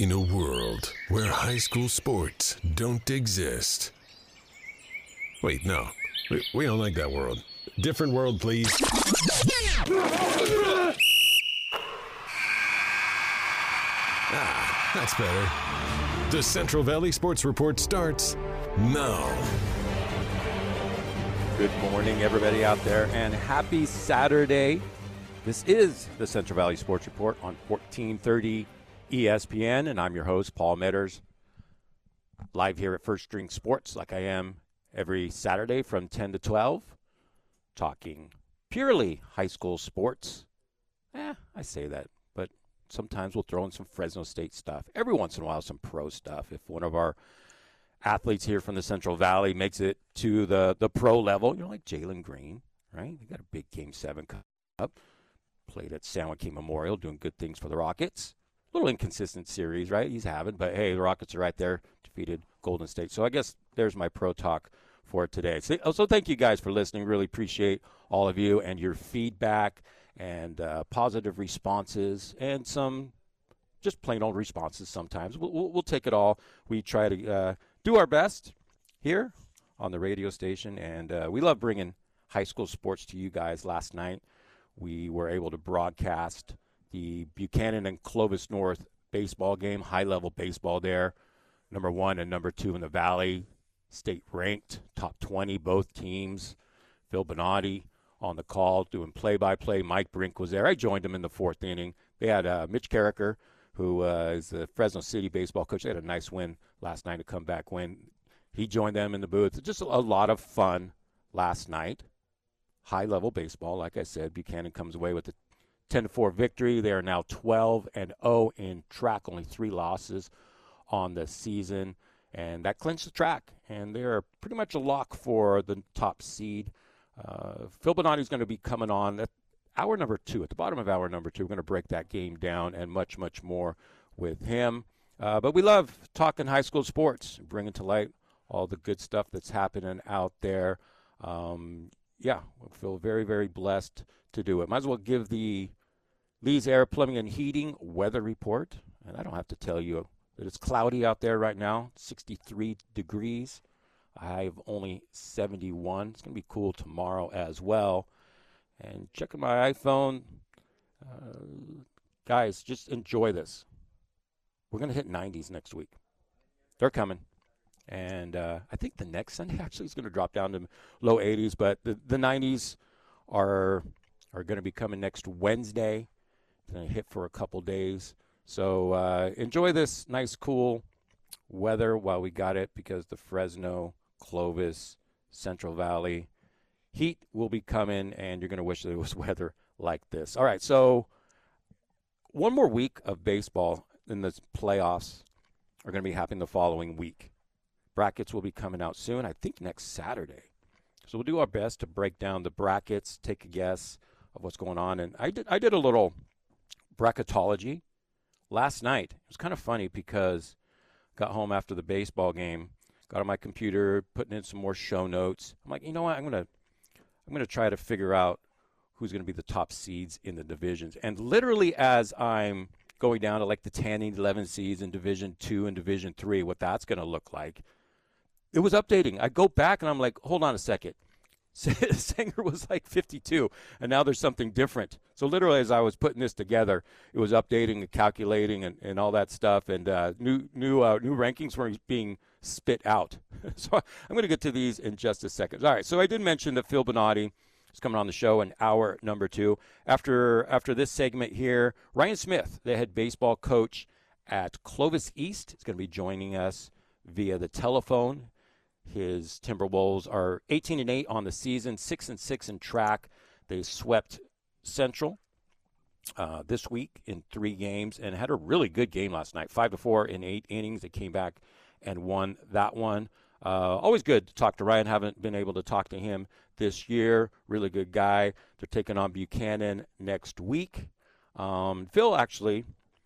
In a world where high school sports don't exist. Wait, no. We don't like that world. Different world, please. That's better. The Central Valley Sports Report starts now. Good morning, everybody out there, and happy Saturday. This is the Central Valley Sports Report on 1430 ESPN, and I'm your host, Paul Metters, live here at First String Sports like I am every Saturday from 10 to 12, talking purely high school sports. I say that, but sometimes we'll throw in some Fresno State stuff. Every once in a while, some pro stuff. If one of our athletes here from the Central Valley makes it to the pro level, like Jalen Green, right? He got a big Game 7 Cup, played at San Joaquin Memorial, doing good things for the Rockets. A little inconsistent series, right? He's having, but hey, the Rockets are right there, defeated Golden State. So I guess there's my pro talk for today. So thank you guys for listening. Really appreciate all of you and your feedback and positive responses and some just plain old responses sometimes. We'll take it all. We try to do our best here on the radio station, and we love bringing high school sports to you guys. Last night we were able to broadcast the Buchanan and Clovis North baseball game, high-level baseball there, number 1 and number 2 in the Valley, state-ranked, top 20, both teams. Phil Bonatti on the call doing play-by-play. Mike Brink was there. I joined him in the 4th inning. They had Mitch Carricker, who is the Fresno City baseball coach. They had a nice win last night, a comeback win. He joined them in the booth. Just a lot of fun last night. High-level baseball, like I said. Buchanan comes away with a 10-4 victory. They are now 12-0 in track, only 3 losses on the season, and that clinched the track. And they're pretty much a lock for the top seed. Phil Bonatti is going to be coming on at hour number 2, at the bottom of hour number 2. We're going to break that game down and much, much more with him. But we love talking high school sports, bringing to light all the good stuff that's happening out there. We feel very, very blessed to do it. Might as well give the Lee's Air Plumbing and Heating weather report. And I don't have to tell you that it's cloudy out there right now, 63 degrees. I have only 71. It's going to be cool tomorrow as well. And checking my iPhone, guys, just enjoy this. We're going to hit 90s next week. They're coming. And I think the next Sunday actually is going to drop down to low 80s, but the 90s are going to be coming next Wednesday. It's going to hit for a couple days. So enjoy this nice, cool weather while we got it, because the Fresno, Clovis, Central Valley heat will be coming, and you're going to wish there was weather like this. All right, so one more week of baseball, in the playoffs are going to be happening the following week. Brackets will be coming out soon, I think next Saturday. So we'll do our best to break down the brackets, take a guess of what's going on. And I did a little bracketology last night. It was kind of funny because I got home after the baseball game, got on my computer, putting in some more show notes. I'm like, you know what, I'm going to try to figure out who's going to be the top seeds in the divisions. And literally as I'm going down to like the 10 and 11 seeds in Division 2 and Division 3, what that's going to look like, it was updating. I go back and I'm like, hold on a second. Sanger was like 52, and now there's something different. So literally as I was putting this together, it was updating and calculating and all that stuff, and new rankings were being spit out. So I'm going to get to these in just a second. All right, so I did mention that Phil Bonatti is coming on the show in hour number 2. After this segment here, Ryan Smith, the head baseball coach at Clovis East, is going to be joining us via the telephone. His Timberwolves are 18-8 on the season, 6-6 in track. They swept Central this week in 3 games and had a really good game last night, 5-4 in 8 innings. They came back and won that one. Always good to talk to Ryan. Haven't been able to talk to him this year. Really good guy. They're taking on Buchanan next week. Phil actually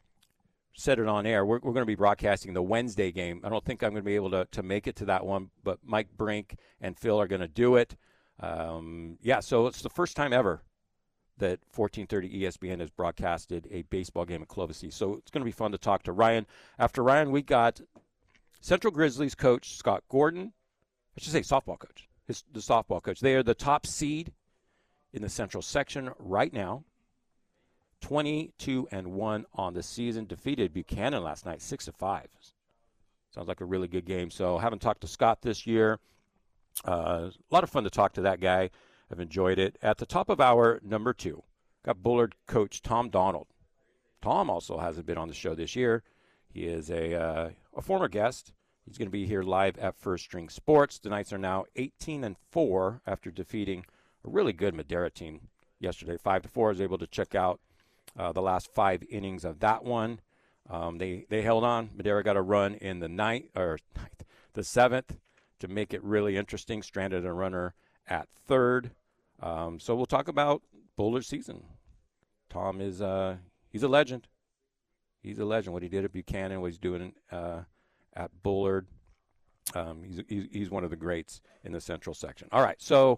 said it on air. We're going to be broadcasting the Wednesday game. I don't think I'm going to be able to make it to that one, but Mike Brink and Phil are going to do it. So it's the first time ever that 1430 ESPN has broadcasted a baseball game at Clovis East. So it's going to be fun to talk to Ryan. After Ryan, we got Central Grizzlies coach Scott Gordon. I should say softball coach. The softball coach. They are the top seed in the Central section right now. 22-1 on the season. Defeated Buchanan last night, 6-5. Sounds like a really good game. So haven't talked to Scott this year. A lot of fun to talk to that guy. I've enjoyed it. At the top of hour number 2, got Bullard coach Tom Donald. Tom also hasn't been on the show this year. He is a former guest. He's going to be here live at First String Sports. The Knights are now 18-4 after defeating a really good Madera team yesterday. 5-4. I was able to check out the last 5 innings of that one. They held on. Madera got a run in the the 7th to make it really interesting. Stranded a runner at 3rd. So we'll talk about Bullard's season. Tom is he's a legend. He's a legend. What he did at Buchanan, what he's doing at Bullard. He's one of the greats in the Central section. All right, so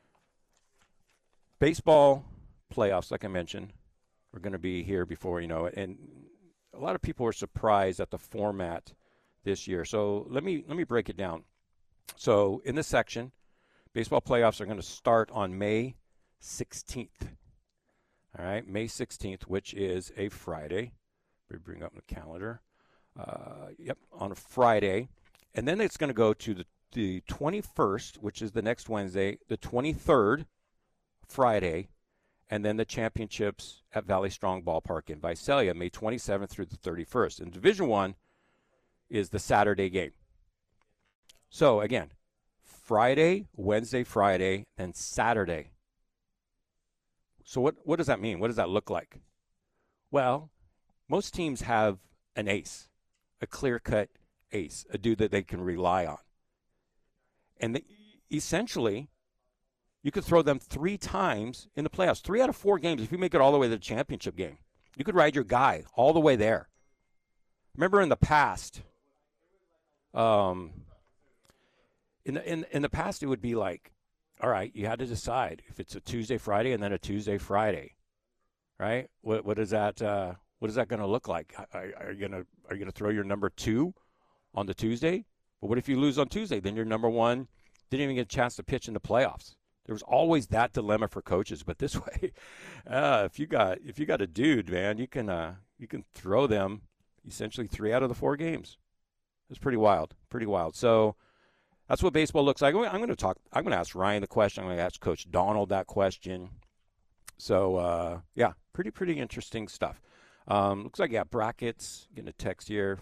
baseball playoffs, like I mentioned, are going to be here before you know it. And a lot of people are surprised at the format this year. So let me break it down. So in this section, baseball playoffs are going to start on May 16th. All right, May 16th, which is a Friday. We bring up the calendar. On a Friday. And then it's going to go to the 21st, which is the next Wednesday, the 23rd, Friday, and then the championships at Valley Strong Ballpark in Visalia, May 27th through the 31st. And Division I is the Saturday game. So, again, Friday, Wednesday, Friday, and Saturday. So what does that mean? What does that look like? Well, most teams have an ace, a clear-cut ace, a dude that they can rely on. And essentially, you could throw them 3 times in the playoffs. 3 out of 4 games, if you make it all the way to the championship game. You could ride your guy all the way there. Remember in the past, in the past, it would be like, all right, you had to decide if it's a Tuesday, Friday, and then a Tuesday, Friday, right? What is that? What is that going to look like? Are you going to throw your number 2 on the Tuesday? But what if you lose on Tuesday? Then your number 1 didn't even get a chance to pitch in the playoffs. There was always that dilemma for coaches. But this way, if you got a dude, man, you can throw them essentially 3 out of the 4 games. It's pretty wild, So that's what baseball looks like. I'm going to ask Ryan the question. I'm going to ask Coach Donald that question. So yeah, pretty interesting stuff. Looks like brackets. Getting a text here.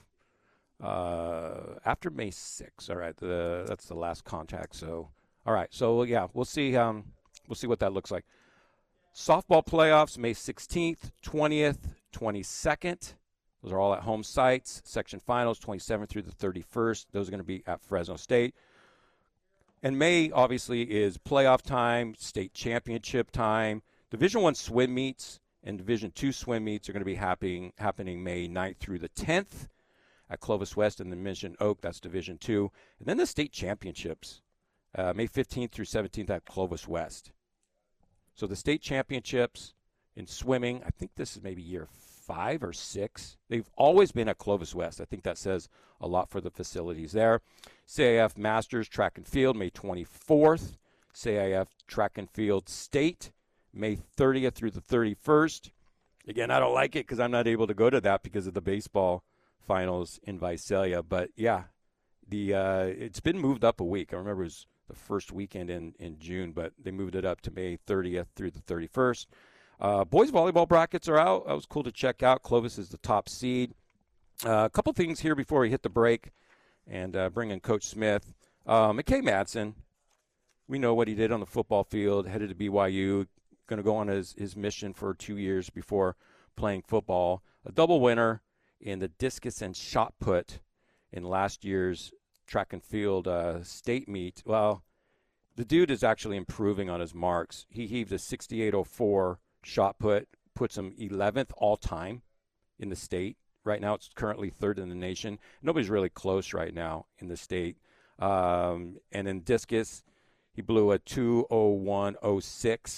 After May 6th. All right, that's the last contact. So, all right. So yeah, we'll see. We'll see what that looks like. Softball playoffs, May 16th, 20th, 22nd. Those are all at home sites. Section finals, 27th through the 31st. Those are going to be at Fresno State. And May, obviously, is playoff time, state championship time. Division I swim meets and Division II swim meets are going to be happening May 9th through the 10th at Clovis West and the Mission Oak. That's Division II. And then the state championships, May 15th through 17th at Clovis West. So the state championships in swimming, I think this is maybe year 5 or 6. They've always been at Clovis West. I think that says a lot for the facilities there. CIF Masters Track and Field, May 24th. CIF Track and Field State, May 30th through the 31st. Again, I don't like it because I'm not able to go to that because of the baseball finals in Visalia. But, yeah, it's been moved up a week. I remember it was the first weekend in June, but they moved it up to May 30th through the 31st. Boys volleyball brackets are out. That was cool to check out. Clovis is the top seed. A couple things here before we hit the break and bring in Coach Smith. McKay Madsen, we know what he did on the football field, headed to BYU, going to go on his mission for 2 years before playing football. A double winner in the discus and shot put in last year's track and field state meet. Well, the dude is actually improving on his marks. He heaved a 68.04 shot put, puts him 11th all time in the state. Right now it's currently 3rd in the nation. Nobody's really close right now in the state. And in discus, he blew a 2:01.06.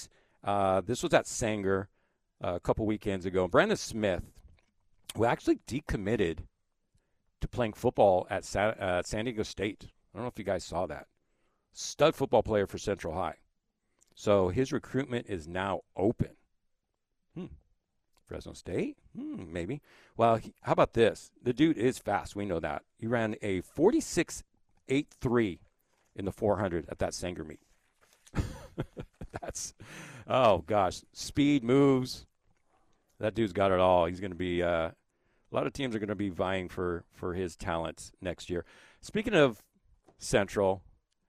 This was at Sanger a couple weekends ago. Brandon Smith, who actually decommitted to playing football at San Diego State. I don't know if you guys saw that. Stud football player for Central High. So his recruitment is now open. Fresno State? Maybe. Well, how about this? The dude is fast. We know that. He ran a 46.83 in the 400 at that Sanger meet. That's, oh, gosh. Speed, moves. That dude's got it all. He's going to be a lot of teams are going to be vying for his talents next year. Speaking of Central,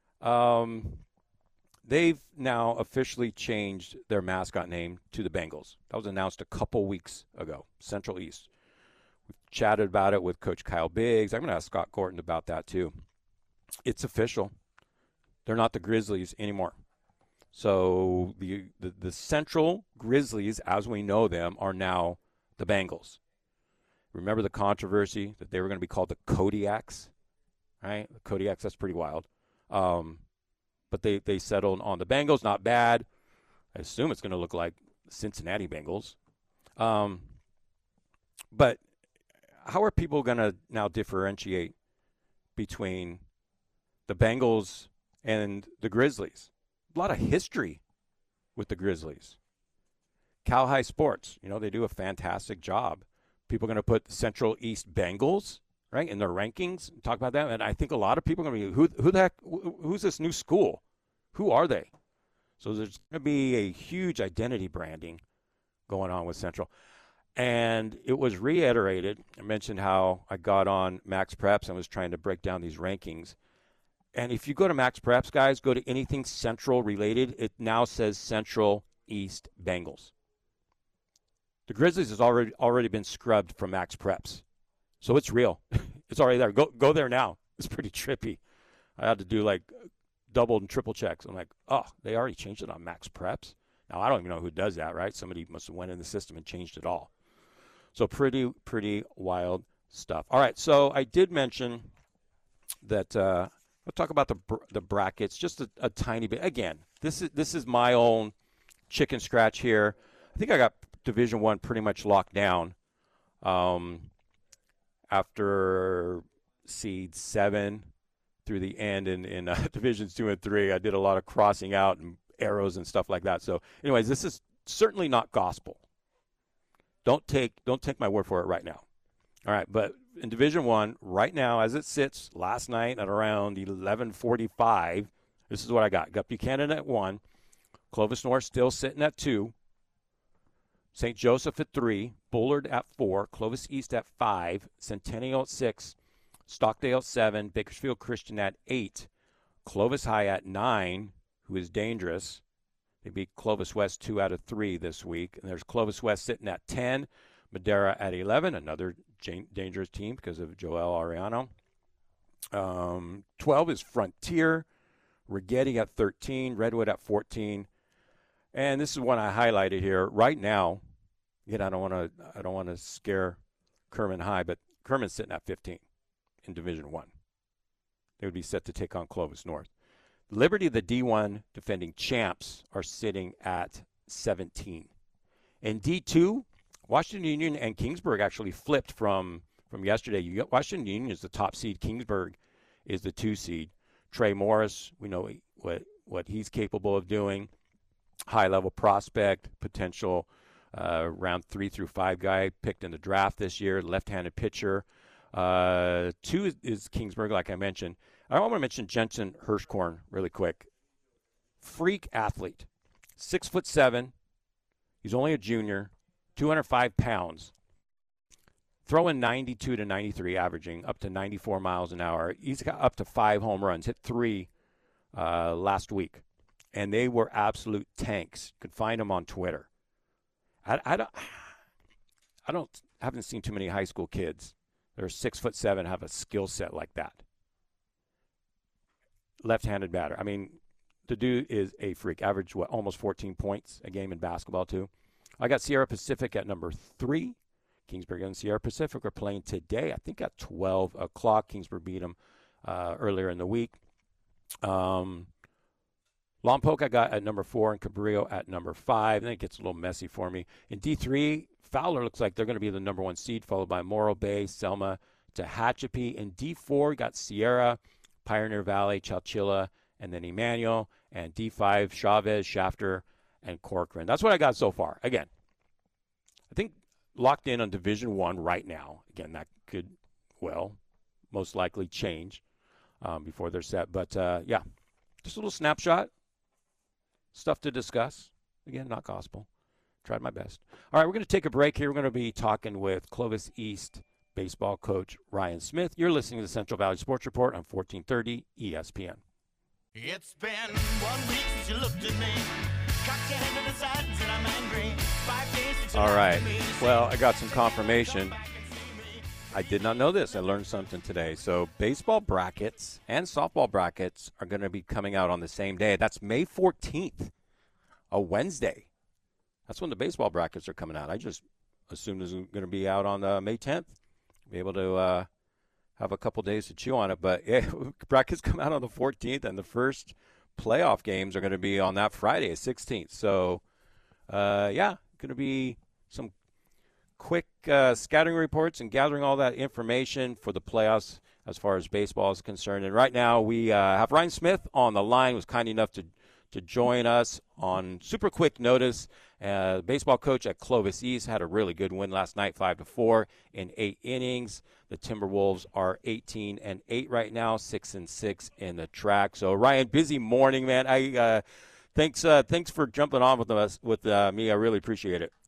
they've now officially changed their mascot name to the Bengals. That was announced a couple weeks ago, Central East. We've chatted about it with Coach Kyle Biggs. I'm going to ask Scott Gorton about that too. It's official. They're not the Grizzlies anymore. So the Central Grizzlies, as we know them, are now the Bengals. Remember the controversy that they were going to be called the Kodiaks, right? The Kodiaks, that's pretty wild. But they settled on the Bengals. Not bad. I assume it's going to look like Cincinnati Bengals. But how are people going to now differentiate between the Bengals and the Grizzlies? A lot of history with the Grizzlies. Cal High Sports, they do a fantastic job. People are going to put Central East Bengals, right, in their rankings, talk about that. And I think a lot of people are going to be, who the heck, who's this new school? Who are they? So there's going to be a huge identity branding going on with Central. And it was reiterated. I mentioned how I got on Max Preps and was trying to break down these rankings. And if you go to Max Preps, guys, go to anything Central related, it now says Central East Bengals. The Grizzlies has already been scrubbed from Max Preps. So it's real. It's already there. Go there now. It's pretty trippy. I had to do like double and triple checks. I'm like, oh, they already changed it on Max Preps? Now, I don't even know who does that, right? Somebody must have went in the system and changed it all. So pretty wild stuff. All right, so I did mention that we'll talk about the brackets just a tiny bit. Again, this is my own chicken scratch here. I think I got Division I pretty much locked down after seed 7 through the end in Divisions 2 and 3. I did a lot of crossing out and arrows and stuff like that. So anyways, this is certainly not gospel. Don't take my word for it right now. All right, but in Division I, right now, as it sits, last night at around 11:45, this is what I got. Got Buchanan at 1, Clovis North still sitting at 2, St. Joseph at 3, Bullard at 4, Clovis East at 5, Centennial at 6, Stockdale at 7, Bakersfield Christian at 8, Clovis High at 9, who is dangerous. They beat Clovis West 2 out of 3 this week. And there's Clovis West sitting at 10, Madera at 11, another dangerous team because of Joel Ariano. 12 is Frontier, Rigetti at 13, Redwood at 14. And this is one I highlighted here. Right now, again, I don't want to scare Kerman High, but Kerman's sitting at 15 in Division I. They would be set to take on Clovis North. Liberty, the D1 defending champs, are sitting at 17. In D2, Washington Union and Kingsburg actually flipped from yesterday. Washington Union is the top seed. Kingsburg is the 2 seed. Trey Morris, we know what he's capable of doing. High-level prospect, potential round 3 through 5 guy picked in the draft this year, left-handed pitcher. 2 is Kingsburg, like I mentioned. I want to mention Jensen Hirschkorn really quick. Freak athlete, 6'7". He's only a junior, 205 pounds. Throwing 92 to 93, averaging up to 94 miles an hour. He's got up to 5 home runs, hit 3 last week. And they were absolute tanks. You could find them on Twitter. I haven't seen too many high school kids that are 6'7" have a skill set like that. Left-handed batter. I mean, the dude is a freak. Average almost 14 points a game in basketball too. I got Sierra Pacific at number 3. Kingsburg and Sierra Pacific are playing today. I think at 12 o'clock. Kingsburg beat them earlier in the week. Lompoc I got at number 4 and Cabrillo at number 5. Then it gets a little messy for me. In D3, Fowler looks like they're going to be the number 1 seed, followed by Morro Bay, Selma, Tehachapi. In D4, got Sierra, Pioneer Valley, Chowchilla, and then Emmanuel. And D5, Chavez, Shafter, and Corcoran. That's what I got so far. Again, I think locked in on Division 1 right now. Again, that could, most likely change before they're set. But, yeah, just a little snapshot. Stuff to discuss. Again, not gospel. Tried my best. All right, we're going to take a break here. We're going to be talking with Clovis East baseball coach Ryan Smith. You're listening to the Central Valley Sports Report on 1430 ESPN. It's been 1 week since you looked at me. Cocked your head to the sides and I'm angry. 5 days since you All right. looked at me. Well, I got some confirmation. I did not know this. I learned something today. So baseball brackets and softball brackets are going to be coming out on the same day. That's May 14th, a Wednesday. That's when the baseball brackets are coming out. I just assumed it was going to be out on May 10th. Be able to have a couple days to chew on it. But yeah, brackets come out on the 14th, and the first playoff games are going to be on that Friday, 16th. So, yeah, going to be some quick scouting reports and gathering all that information for the playoffs as far as baseball is concerned. And right now we have Ryan Smith on the line, was kind enough to join us on super quick notice. Baseball coach at Clovis East had a really good win last night, 5-4 in 8 innings. The Timberwolves are 18-8 right now, 6-6 in the track. So Ryan, busy morning, man. Thanks for jumping on with me. I really appreciate it.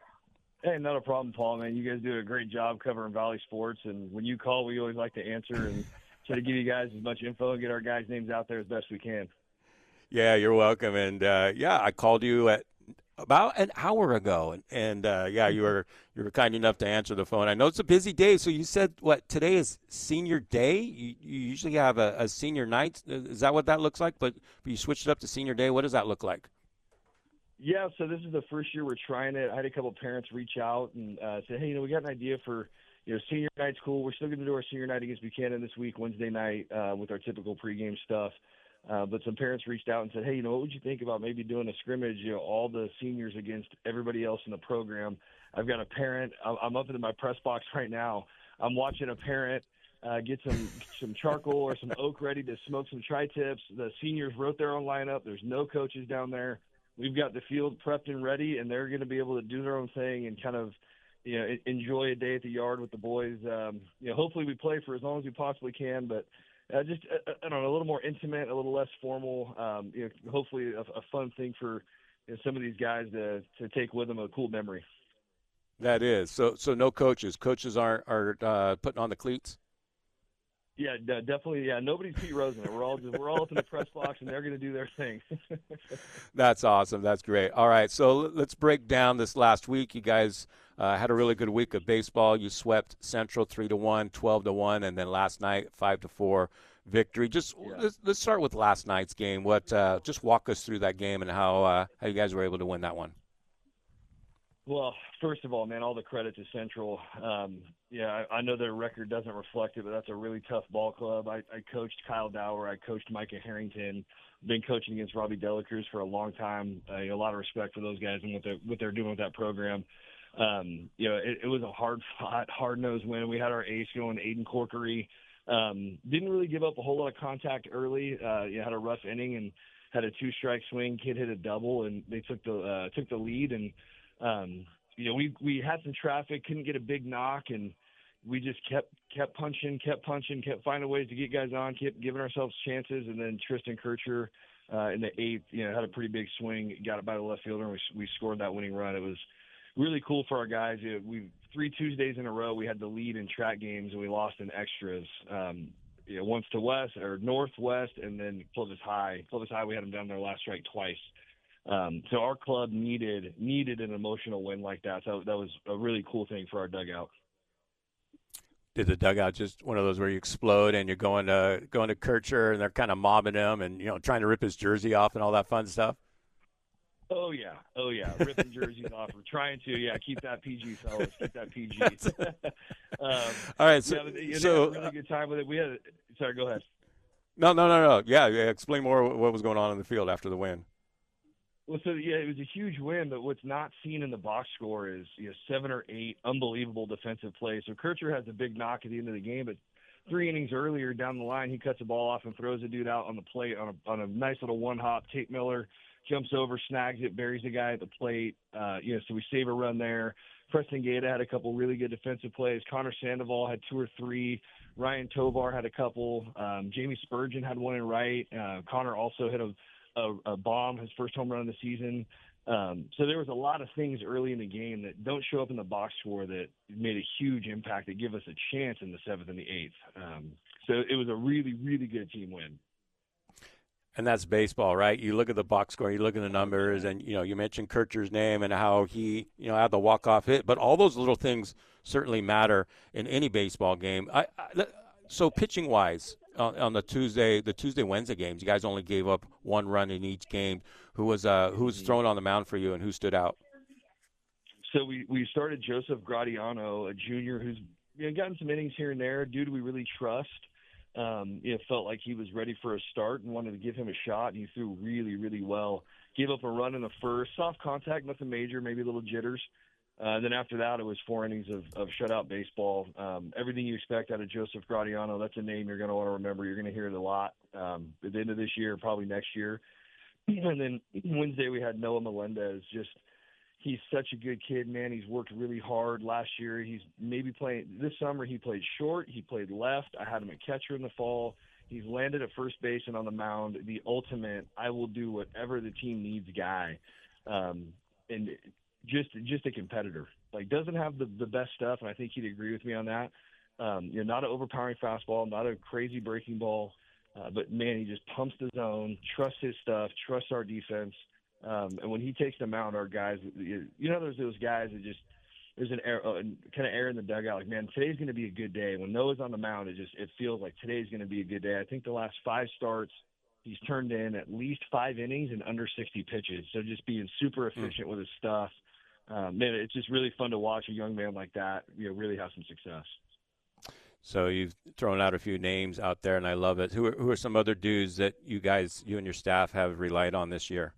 Hey, not a problem, Paul, man. You guys do a great job covering Valley sports, and when you call, we always like to answer and try to give you guys as much info and get our guys' names out there as best we can. Yeah, you're welcome. And, I called you at about an hour ago, and you were kind enough to answer the phone. I know it's a busy day, so you said, today is senior day? You usually have a senior night. Is that what that looks like? But you switched it up to senior day. What does that look like? Yeah, so this is the first year we're trying it. I had a couple of parents reach out and say, hey, we got an idea for, senior night's cool. We're still going to do our senior night against Buchanan this week, Wednesday night, with our typical pregame stuff. But some parents reached out and said, hey, what would you think about maybe doing a scrimmage, all the seniors against everybody else in the program? I've got a parent. I'm up in my press box right now. I'm watching a parent get some charcoal or some oak ready to smoke some tri-tips. The seniors wrote their own lineup. There's no coaches down there. We've got the field prepped and ready, and they're going to be able to do their own thing and kind of, enjoy a day at the yard with the boys. Hopefully we play for as long as we possibly can, but just, I don't know, a little more intimate, a little less formal, hopefully a fun thing for some of these guys to take with them, a cool memory. That is. So no coaches. Coaches aren't putting on the cleats? Yeah, definitely. Yeah, nobody's Pete Rosen. We're all up in the press box, and they're going to do their thing. That's awesome. That's great. All right, so let's break down this last week. You guys had a really good week of baseball. You swept Central 3-1, 12-1, and then last night 5-4 victory. Let's start with last night's game. Just walk us through that game and how you guys were able to win that one. Well, first of all, man, all the credit to Central. I know their record doesn't reflect it, but that's a really tough ball club. I coached Kyle Dower. I coached Micah Harrington. Been coaching against Robbie Delacruz for a long time. A lot of respect for those guys and what they're doing with that program. It was a hard-fought, hard-nosed win. We had our ace going, Aiden Corkery. Didn't really give up a whole lot of contact early. Had a rough inning and had a 2-strike swing. Kid hit a double, and they took the lead. And we had some traffic, couldn't get a big knock, and we just kept punching, kept finding ways to get guys on, kept giving ourselves chances. And then Tristan Kircher in the 8th, had a pretty big swing, got it by the left fielder, and we scored that winning run. It was really cool for our guys. 3 Tuesdays in a row, we had the lead in track games, and we lost in extras. Once to West or Northwest, and then Clovis High. Clovis High, we had them down there last strike twice. So our club needed an emotional win like that. So that was a really cool thing for our dugout. Did the dugout just one of those where you explode and you're going to Kircher and they're kind of mobbing him and trying to rip his jersey off and all that fun stuff? Oh yeah, ripping jerseys off. We're trying to keep that PG, fellas. Keep that PG. All right, so we had a really good time with it. Sorry, go ahead. No. Yeah, explain more what was going on in the field after the win. Well, so yeah, it was a huge win, but what's not seen in the box score is 7 or 8 unbelievable defensive plays. So Kircher has a big knock at the end of the game, but 3 innings earlier down the line, he cuts the ball off and throws a dude out on the plate on a nice little one hop. Tate Miller jumps over, snags it, buries the guy at the plate. So we save a run there. Preston Gaeta had a couple really good defensive plays. Connor Sandoval had 2 or 3. Ryan Tovar had a couple. Jamie Spurgeon had one in right. Connor also hit a bomb, his first home run of the season. So there was a lot of things early in the game that don't show up in the box score that made a huge impact that give us a chance in the 7th and the 8th. So it was a really, really good team win. And that's baseball, right? You look at the box score, you look at the numbers, and, you mentioned Kircher's name and how he, had the walk-off hit. But all those little things certainly matter in any baseball game. So pitching-wise, on the Tuesday, Wednesday games, you guys only gave up 1 run in each game. Who was thrown on the mound for you, and who stood out? So we started Joseph Gratiano, a junior who's gotten some innings here and there. A dude we really trust. Felt like he was ready for a start and wanted to give him a shot, and he threw really, really well. Gave up a run in the first, soft contact, nothing major, maybe a little jitters. Then after that, it was 4 innings of shutout baseball. Everything you expect out of Joseph Gratiano, that's a name you're going to want to remember. You're going to hear it a lot at the end of this year, probably next year. And then Wednesday we had Noah Melendez. He's such a good kid, man. He's worked really hard last year. He's maybe playing – this summer he played short. He played left. I had him at catcher in the fall. He's landed at first base and on the mound. The ultimate, I will do whatever the team needs guy. And just a competitor. Like, doesn't have the best stuff, and I think he'd agree with me on that. Not an overpowering fastball, not a crazy breaking ball. But, man, he just pumps the zone, trusts his stuff, trusts our defense. And when he takes them out, our guys, there's those guys that just there's an air, kind of air in the dugout. Like, man, today's going to be a good day. When Noah's on the mound, it feels like today's going to be a good day. I think the last 5 starts, he's turned in at least 5 innings and under 60 pitches. So just being super efficient with his stuff. Man, it's just really fun to watch a young man like that, really have some success. So you've thrown out a few names out there, and I love it. Who are some other dudes that you and your staff have relied on this year?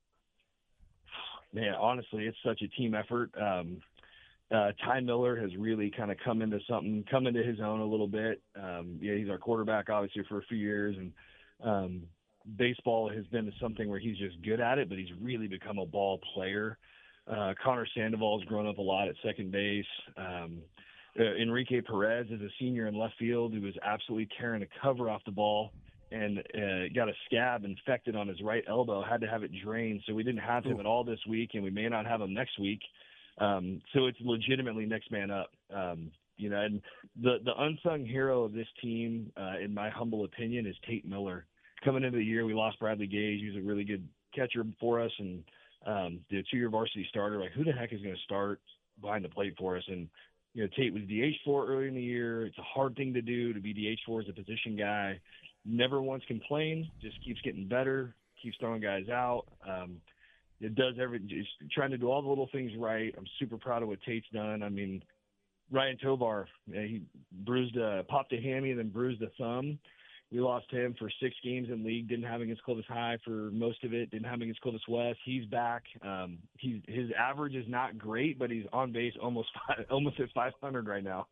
Man, honestly, it's such a team effort. Ty Miller has really kind of come into his own a little bit. He's our quarterback, obviously, for a few years, and baseball has been something where he's just good at it, but he's really become a ball player. Connor Sandoval has grown up a lot at second base. Enrique Perez is a senior in left field who was absolutely tearing the cover off the ball and got a scab infected on his right elbow, had to have it drained. So we didn't have him at all this week, and we may not have him next week. So it's legitimately next man up. And the unsung hero of this team, in my humble opinion, is Tate Miller. Coming into the year, we lost Bradley Gage. He was a really good catcher for us, and the 2-year varsity starter. Like, who the heck is going to start behind the plate for us? And Tate was DH4 early in the year. It's a hard thing to do, to be DH4 as a position guy. Never once complained, just keeps getting better, keeps throwing guys out. It does just trying to do all the little things right. I'm super proud of what Tate's done. I mean, Ryan Tovar, he popped a hammy and then bruised a thumb. We lost him for 6 games in league, didn't have him against Clovis High for most of it, didn't have him against Clovis West. He's back. His average is not great, but he's on base almost at 500 right now.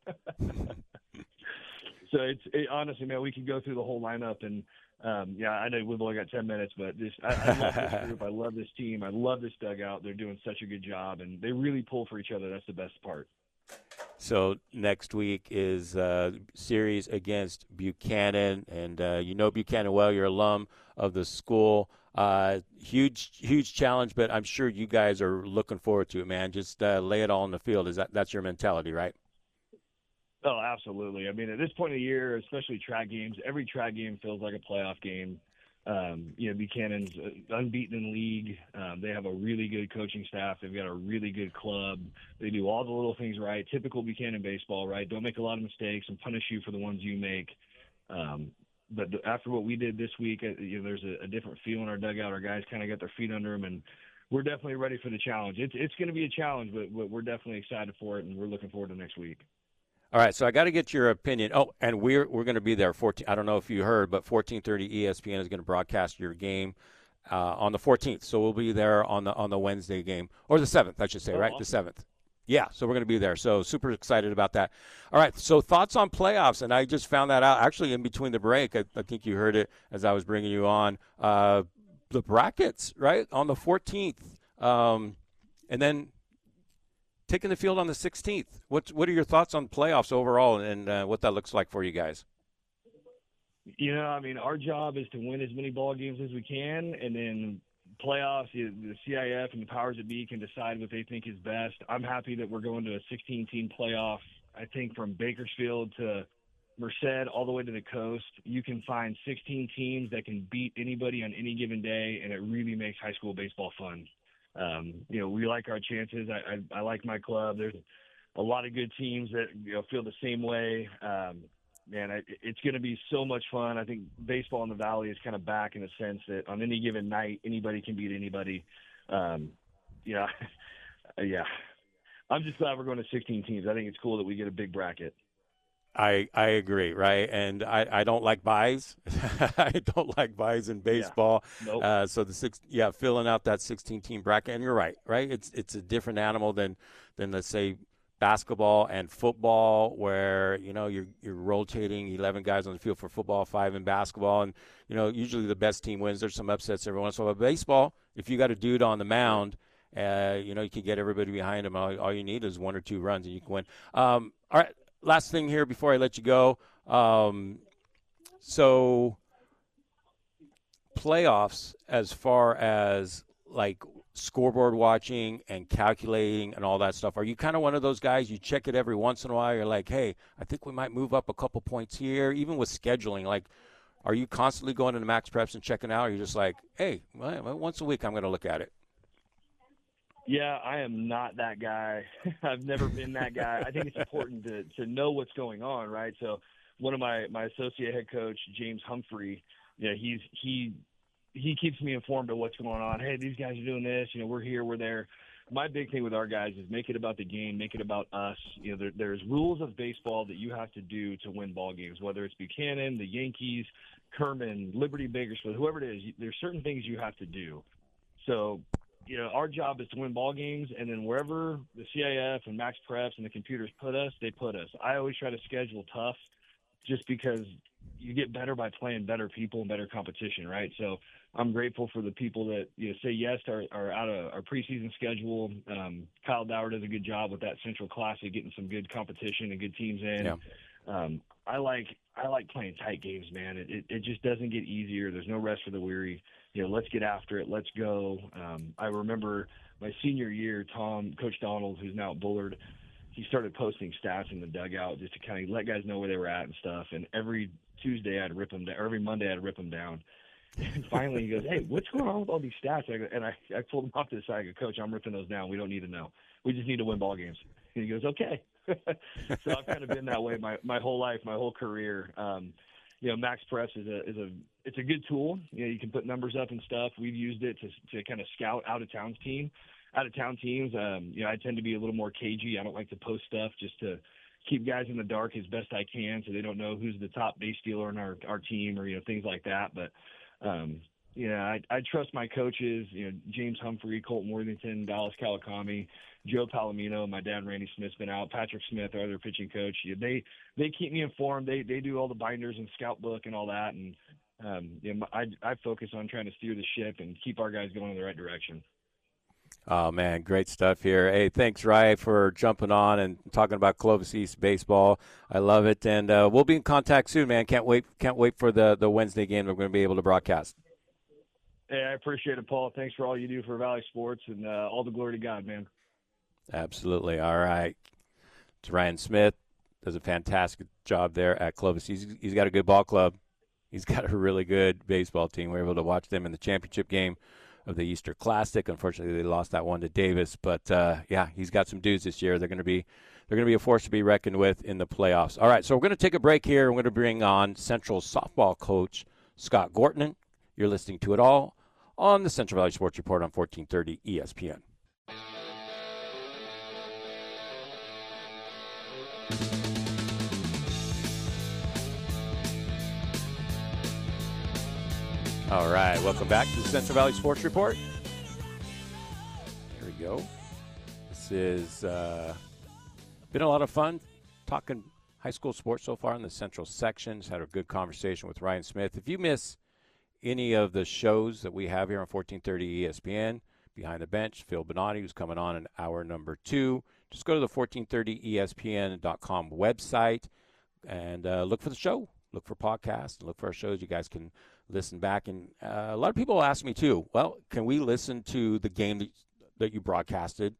So honestly, man, we could go through the whole lineup, and I know we've only got 10 minutes, but I love this group. I love this team. I love this dugout. They're doing such a good job, and they really pull for each other. That's the best part. So next week is series against Buchanan, and Buchanan well. You're alum of the school. Huge challenge, but I'm sure you guys are looking forward to it, man. Just lay it all on the field. That's your mentality, right? Oh, absolutely. I mean, at this point of the year, especially track games, every track game feels like a playoff game. Buchanan's unbeaten in league. They have a really good coaching staff. They've got a really good club. They do all the little things right. Typical Buchanan baseball, right? Don't make a lot of mistakes and punish you for the ones you make. But after what we did this week, there's a different feel in our dugout. Our guys kind of got their feet under them, and we're definitely ready for the challenge. It's going to be a challenge, but we're definitely excited for it, and we're looking forward to next week. All right, so I got to get your opinion. Oh, and we're going to be there. I don't know if you heard, but 14:30 ESPN is going to broadcast your game on the 14th. So we'll be there on the Wednesday game, or the 7th, I should say, right? Awesome. The 7th. Yeah, so we're going to be there. So super excited about that. All right, so thoughts on playoffs, and I just found that out actually in between the break. I think you heard it as I was bringing you on. The brackets, right, on the 14th, and then taking the field on the 16th. What are your thoughts on playoffs overall and what that looks like for you guys? You know, I mean, our job is to win as many ball games as we can, and then playoffs, the CIF and the powers that be can decide what they think is best. I'm happy that we're going to a 16-team playoff. I think from Bakersfield to Merced all the way to the coast, you can find 16 teams that can beat anybody on any given day, and it really makes high school baseball fun. You know, we like our chances. I like my club. There's a lot of good teams that, you know, feel the same way. Man, it's going to be so much fun. I think baseball in the Valley is kind of back in the sense that on any given night, anybody can beat anybody. Yeah. I'm just glad we're going to 16 teams. I think it's cool that we get a big bracket. I agree, right? And I don't like buys. I don't like buys in baseball. Yeah. Nope. So filling out that 16-team bracket, and you're right? It's a different animal than let's say basketball and football, where you know you're rotating 11 guys on the field for football, 5 in basketball, and you know usually the best team wins. There's some upsets every once in a while. But baseball, if you got a dude on the mound, you know you can get everybody behind him. All you need is 1 or 2 runs, and you can win. All right. Last thing here before I let you go. So playoffs, as far as like scoreboard watching and calculating and all that stuff, are you kind of one of those guys, you check it every once in a while, you're like, hey, I think we might move up a couple points here, even with scheduling? Like, are you constantly going into Max Preps and checking out, or you're just like, hey, well, once a week I'm going to look at it? Yeah, I am not that guy. I've never been that guy. I think it's important to know what's going on, right? So one of my associate head coach, James Humphrey, you know, he keeps me informed of what's going on. Hey, these guys are doing this. You know, we're here, we're there. My big thing with our guys is make it about the game, make it about us. You know, there's rules of baseball that you have to do to win ball games, whether it's Buchanan, the Yankees, Kerman, Liberty, Bakersfield, whoever it is. There's certain things you have to do. So, you know, our job is to win ball games, and then wherever the CIF and Max Preps and the computers put us, they put us. I always try to schedule tough just because you get better by playing better people and better competition, right? So I'm grateful for the people that, you know, say yes to our out of our preseason schedule. Kyle Dower does a good job with that Central Classic, getting some good competition and good teams in. Yeah. I like playing tight games, man. It just doesn't get easier. There's no rest for the weary. You know, let's get after it. Let's go. I remember my senior year, Coach Donald, who's now at Bullard, he started posting stats in the dugout just to kind of let guys know where they were at and stuff. And every Tuesday I'd rip them down, or every Monday I'd rip them down. And finally he goes, hey, what's going on with all these stats? And I pulled him off to the side. I go, Coach, I'm ripping those down. We don't need to know. We just need to win ball games. And he goes, okay. So I've kind of been that way my whole life, my whole career. You know, Max Press it's a good tool. You know, you can put numbers up and stuff. We've used it to kind of scout out of town teams. You know, I tend to be a little more cagey. I don't like to post stuff just to keep guys in the dark as best I can, so they don't know who's the top base stealer in our team, or, you know, things like that. But you know, I trust my coaches. You know, James Humphrey, Colton Worthington, Dallas Kawakami, Joe Palomino, my dad Randy Smith's been out, Patrick Smith, our other pitching coach. You know, they keep me informed. They do all the binders and scout book and all that, and you know, I focus on trying to steer the ship and keep our guys going in the right direction. Oh, man, great stuff here. Hey, thanks, Rye, for jumping on and talking about Clovis East baseball. I love it, and we'll be in contact soon, man. Can't wait for the Wednesday game we're going to be able to broadcast. Hey, I appreciate it, Paul. Thanks for all you do for Valley Sports, and all the glory to God, man. Absolutely. All right. It's Ryan Smith. Does a fantastic job there at Clovis. He's got a good ball club. He's got a really good baseball team. We were able to watch them in the championship game of the Easter Classic. Unfortunately, they lost that one to Davis. But, yeah, he's got some dudes this year. They're going to be a force to be reckoned with in the playoffs. All right, so we're going to take a break here. We're going to bring on Central softball coach Scott Gorton. You're listening to it all on the Central Valley Sports Report on 1430 ESPN. All right, welcome back to the Central Valley Sports Report. Here we go. This is been a lot of fun talking high school sports so far in the Central sections. Had a good conversation with Ryan Smith. If you miss any of the shows that we have here on 1430 ESPN, Behind the Bench, Phil Bonatti, who's coming on in hour number 2, just go to the 1430ESPN.com website and look for the show. Look for podcasts, look for our shows. You guys can listen back. And a lot of people ask me, too, well, can we listen to the game that you broadcasted,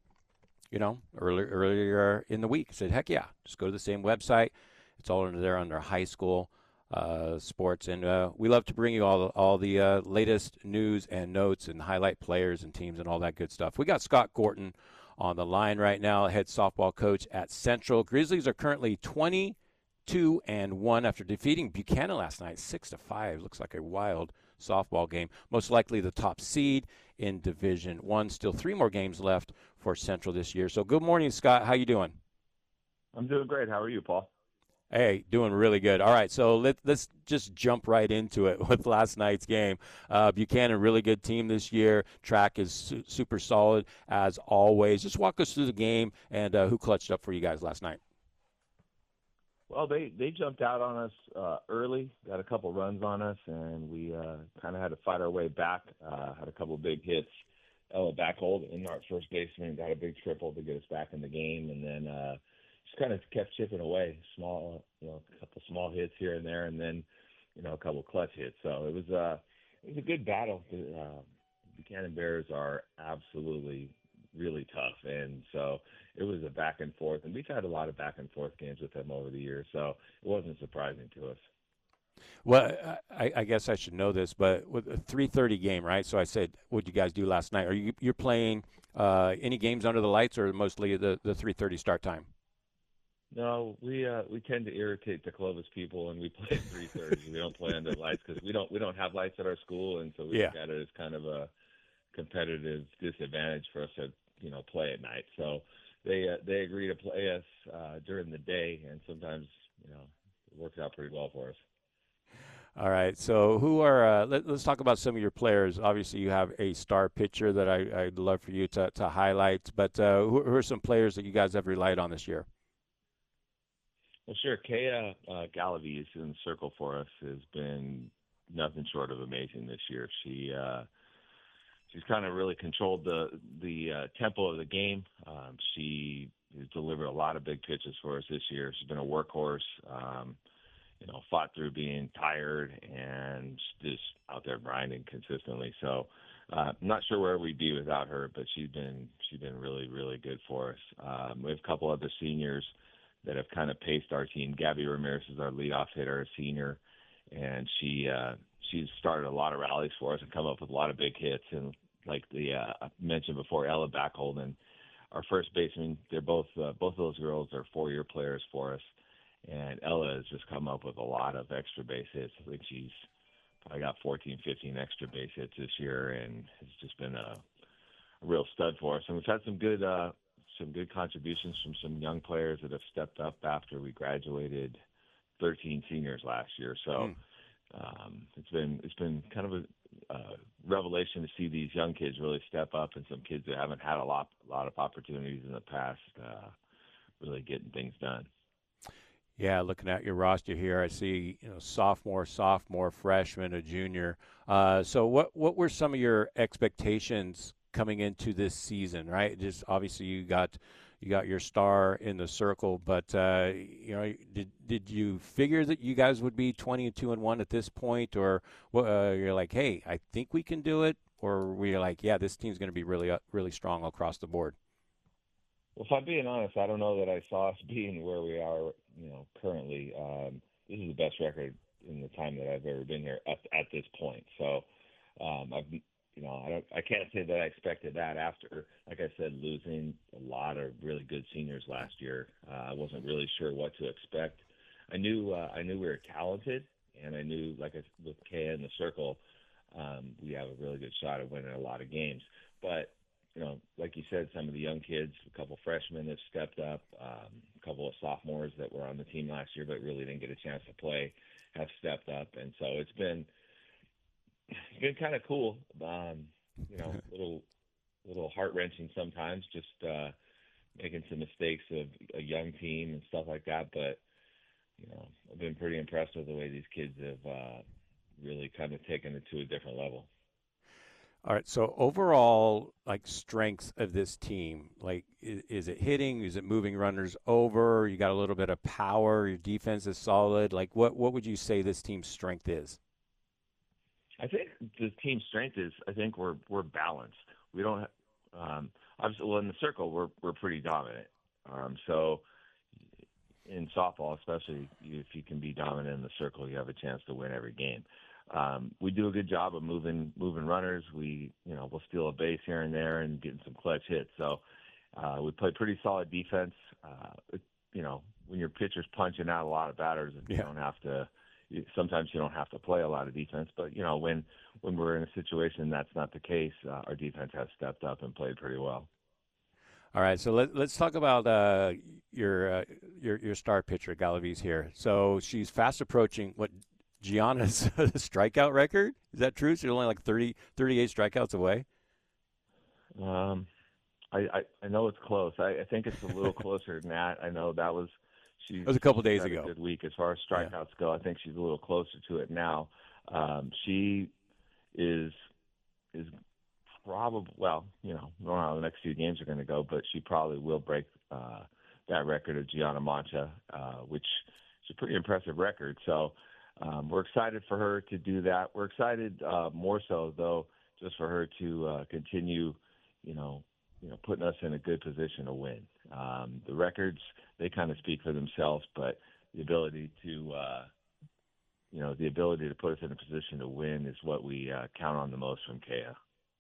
earlier in the week? I said, heck yeah. Just go to the same website. It's all under high school sports. And we love to bring you all the latest news and notes and highlight players and teams and all that good stuff. We got Scott Gorton on the line right now, head softball coach at Central. Grizzlies are currently 22-1 after defeating Buchanan last night, 6-5. Looks like a wild softball game. Most likely the top seed in Division 1. Still 3 more games left for Central this year. So good morning, Scott. How you doing? I'm doing great. How are you, Paul? Hey, doing really good. All right, so let's just jump right into it with last night's game. Buchanan, really good team this year. Track is super solid as always. Just walk us through the game and who clutched up for you guys last night. Well, they jumped out on us early, got a couple runs on us, and we kind of had to fight our way back. Had a couple big hits. Ella Backhold in our first baseman got a big triple to get us back in the game, and then just kind of kept chipping away, a couple small hits here and there, and then a couple clutch hits. So it was a good battle. Buchanan Bears are absolutely really tough, and so it was a back and forth, and we've had a lot of back and forth games with them over the years, so it wasn't surprising to us. Well, I guess I should know this, but with a 3:30 game, right? So I said, what did you guys do last night? You're playing any games under the lights, or mostly the 3:30 start time? No, we tend to irritate the Clovis people, and we play at 3:30. We don't play under lights because we don't have lights at our school, and so we look at it as kind of a competitive disadvantage for us to play at night. So they agree to play us during the day, and sometimes it works out pretty well for us. All right, so who are let's talk about some of your players. Obviously, you have a star pitcher that I'd love for you to highlight, but who are some players that you guys have relied on this year? Well, sure. Kea Galaviz in the circle for us has been nothing short of amazing this year. She's kind of really controlled the tempo of the game. She has delivered a lot of big pitches for us this year. She's been a workhorse. Fought through being tired and just out there grinding consistently. So I'm not sure where we'd be without her, but she's been really, really good for us. We have a couple other seniors that have kind of paced our team. Gabby Ramirez is our leadoff hitter, a senior, and she's started a lot of rallies for us and come up with a lot of big hits. And like I mentioned before, Ella Backhold and our first baseman, they're both of those girls are 4-year players for us. And Ella has just come up with a lot of extra base hits. I think she's probably got 14, 15 extra base hits this year, and has just been a real stud for us. And we've had some good contributions from some young players that have stepped up after we graduated 13 seniors last year. So it's been kind of a revelation to see these young kids really step up, and some kids that haven't had a lot of opportunities in the past really getting things done. Yeah, looking at your roster here, I see sophomore, freshman, a junior. So what were some of your expectations coming into this season? Right, just obviously you got your star in the circle, but did you figure that you guys would be 22-1 at this point, or you're like, hey, I think we can do it, or were you like, yeah, this team's going to be really really strong across the board? Well, if I'm being honest, I don't know that I saw us being where we are, currently. This is the best record in the time that I've ever been here at this point. So, I can't say that I expected that after, like I said, losing a lot of really good seniors last year. I wasn't really sure what to expect. I knew we were talented, and I knew, with Kea in the circle, we have a really good shot at winning a lot of games. But like you said, some of the young kids, a couple freshmen have stepped up, a couple of sophomores that were on the team last year but really didn't get a chance to play have stepped up. And so it's been it's been kind of cool. Little heart wrenching sometimes, just making some mistakes of a young team and stuff like that. But I've been pretty impressed with the way these kids have really kind of taken it to a different level. All right. So overall, strengths of this team, is it hitting? Is it moving runners over? You got a little bit of power. Your defense is solid. What would you say this team's strength is? I think the team's strength is, I think we're balanced. We don't obviously, well, in the circle we're pretty dominant. So in softball, especially, if you can be dominant in the circle, you have a chance to win every game. We do a good job of moving runners. We'll steal a base here and there and getting some clutch hits. So we play pretty solid defense. When your pitcher's punching out a lot of batters, you don't have to. Sometimes you don't have to play a lot of defense. But when we're in a situation that's not the case, our defense has stepped up and played pretty well. All right, so let's talk about your star pitcher, Galaviz here. So she's fast approaching Gianna's strikeout record. Is that true? She's only 38 strikeouts away. I know it's close. I think it's a little closer than that. I know that was it was a couple days ago. A good week as far as strikeouts go. I think she's a little closer to it now. She is probably, I don't know how the next few games are going to go, but she probably will break that record of Gianna Mancha, which is a pretty impressive record. So we're excited for her to do that. We're excited more so, though, just for her to continue, putting us in a good position to win. The records, they kind of speak for themselves, but the ability to put us in a position to win is what we count on the most from Kea.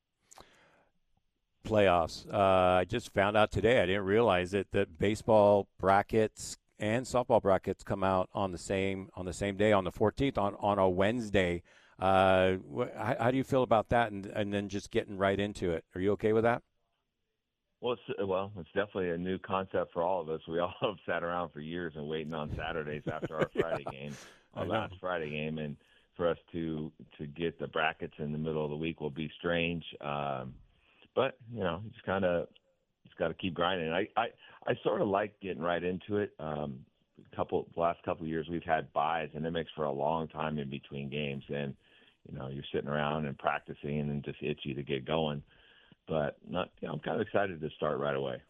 Playoffs. I just found out today, I didn't realize it, that baseball brackets and softball brackets come out on the same day, on the 14th, on a Wednesday. How do you feel about that, and then just getting right into it? Are you okay with that? Well, it's definitely a new concept for all of us. We all have sat around for years and waiting on Saturdays after our Friday game, our last Friday game, and for us to get the brackets in the middle of the week will be strange. But you just got to keep grinding. I sort of like getting right into it. The last couple of years we've had buys, and it makes for a long time in between games, and you're sitting around and practicing and just itchy to get going. But I'm kind of excited to start right away.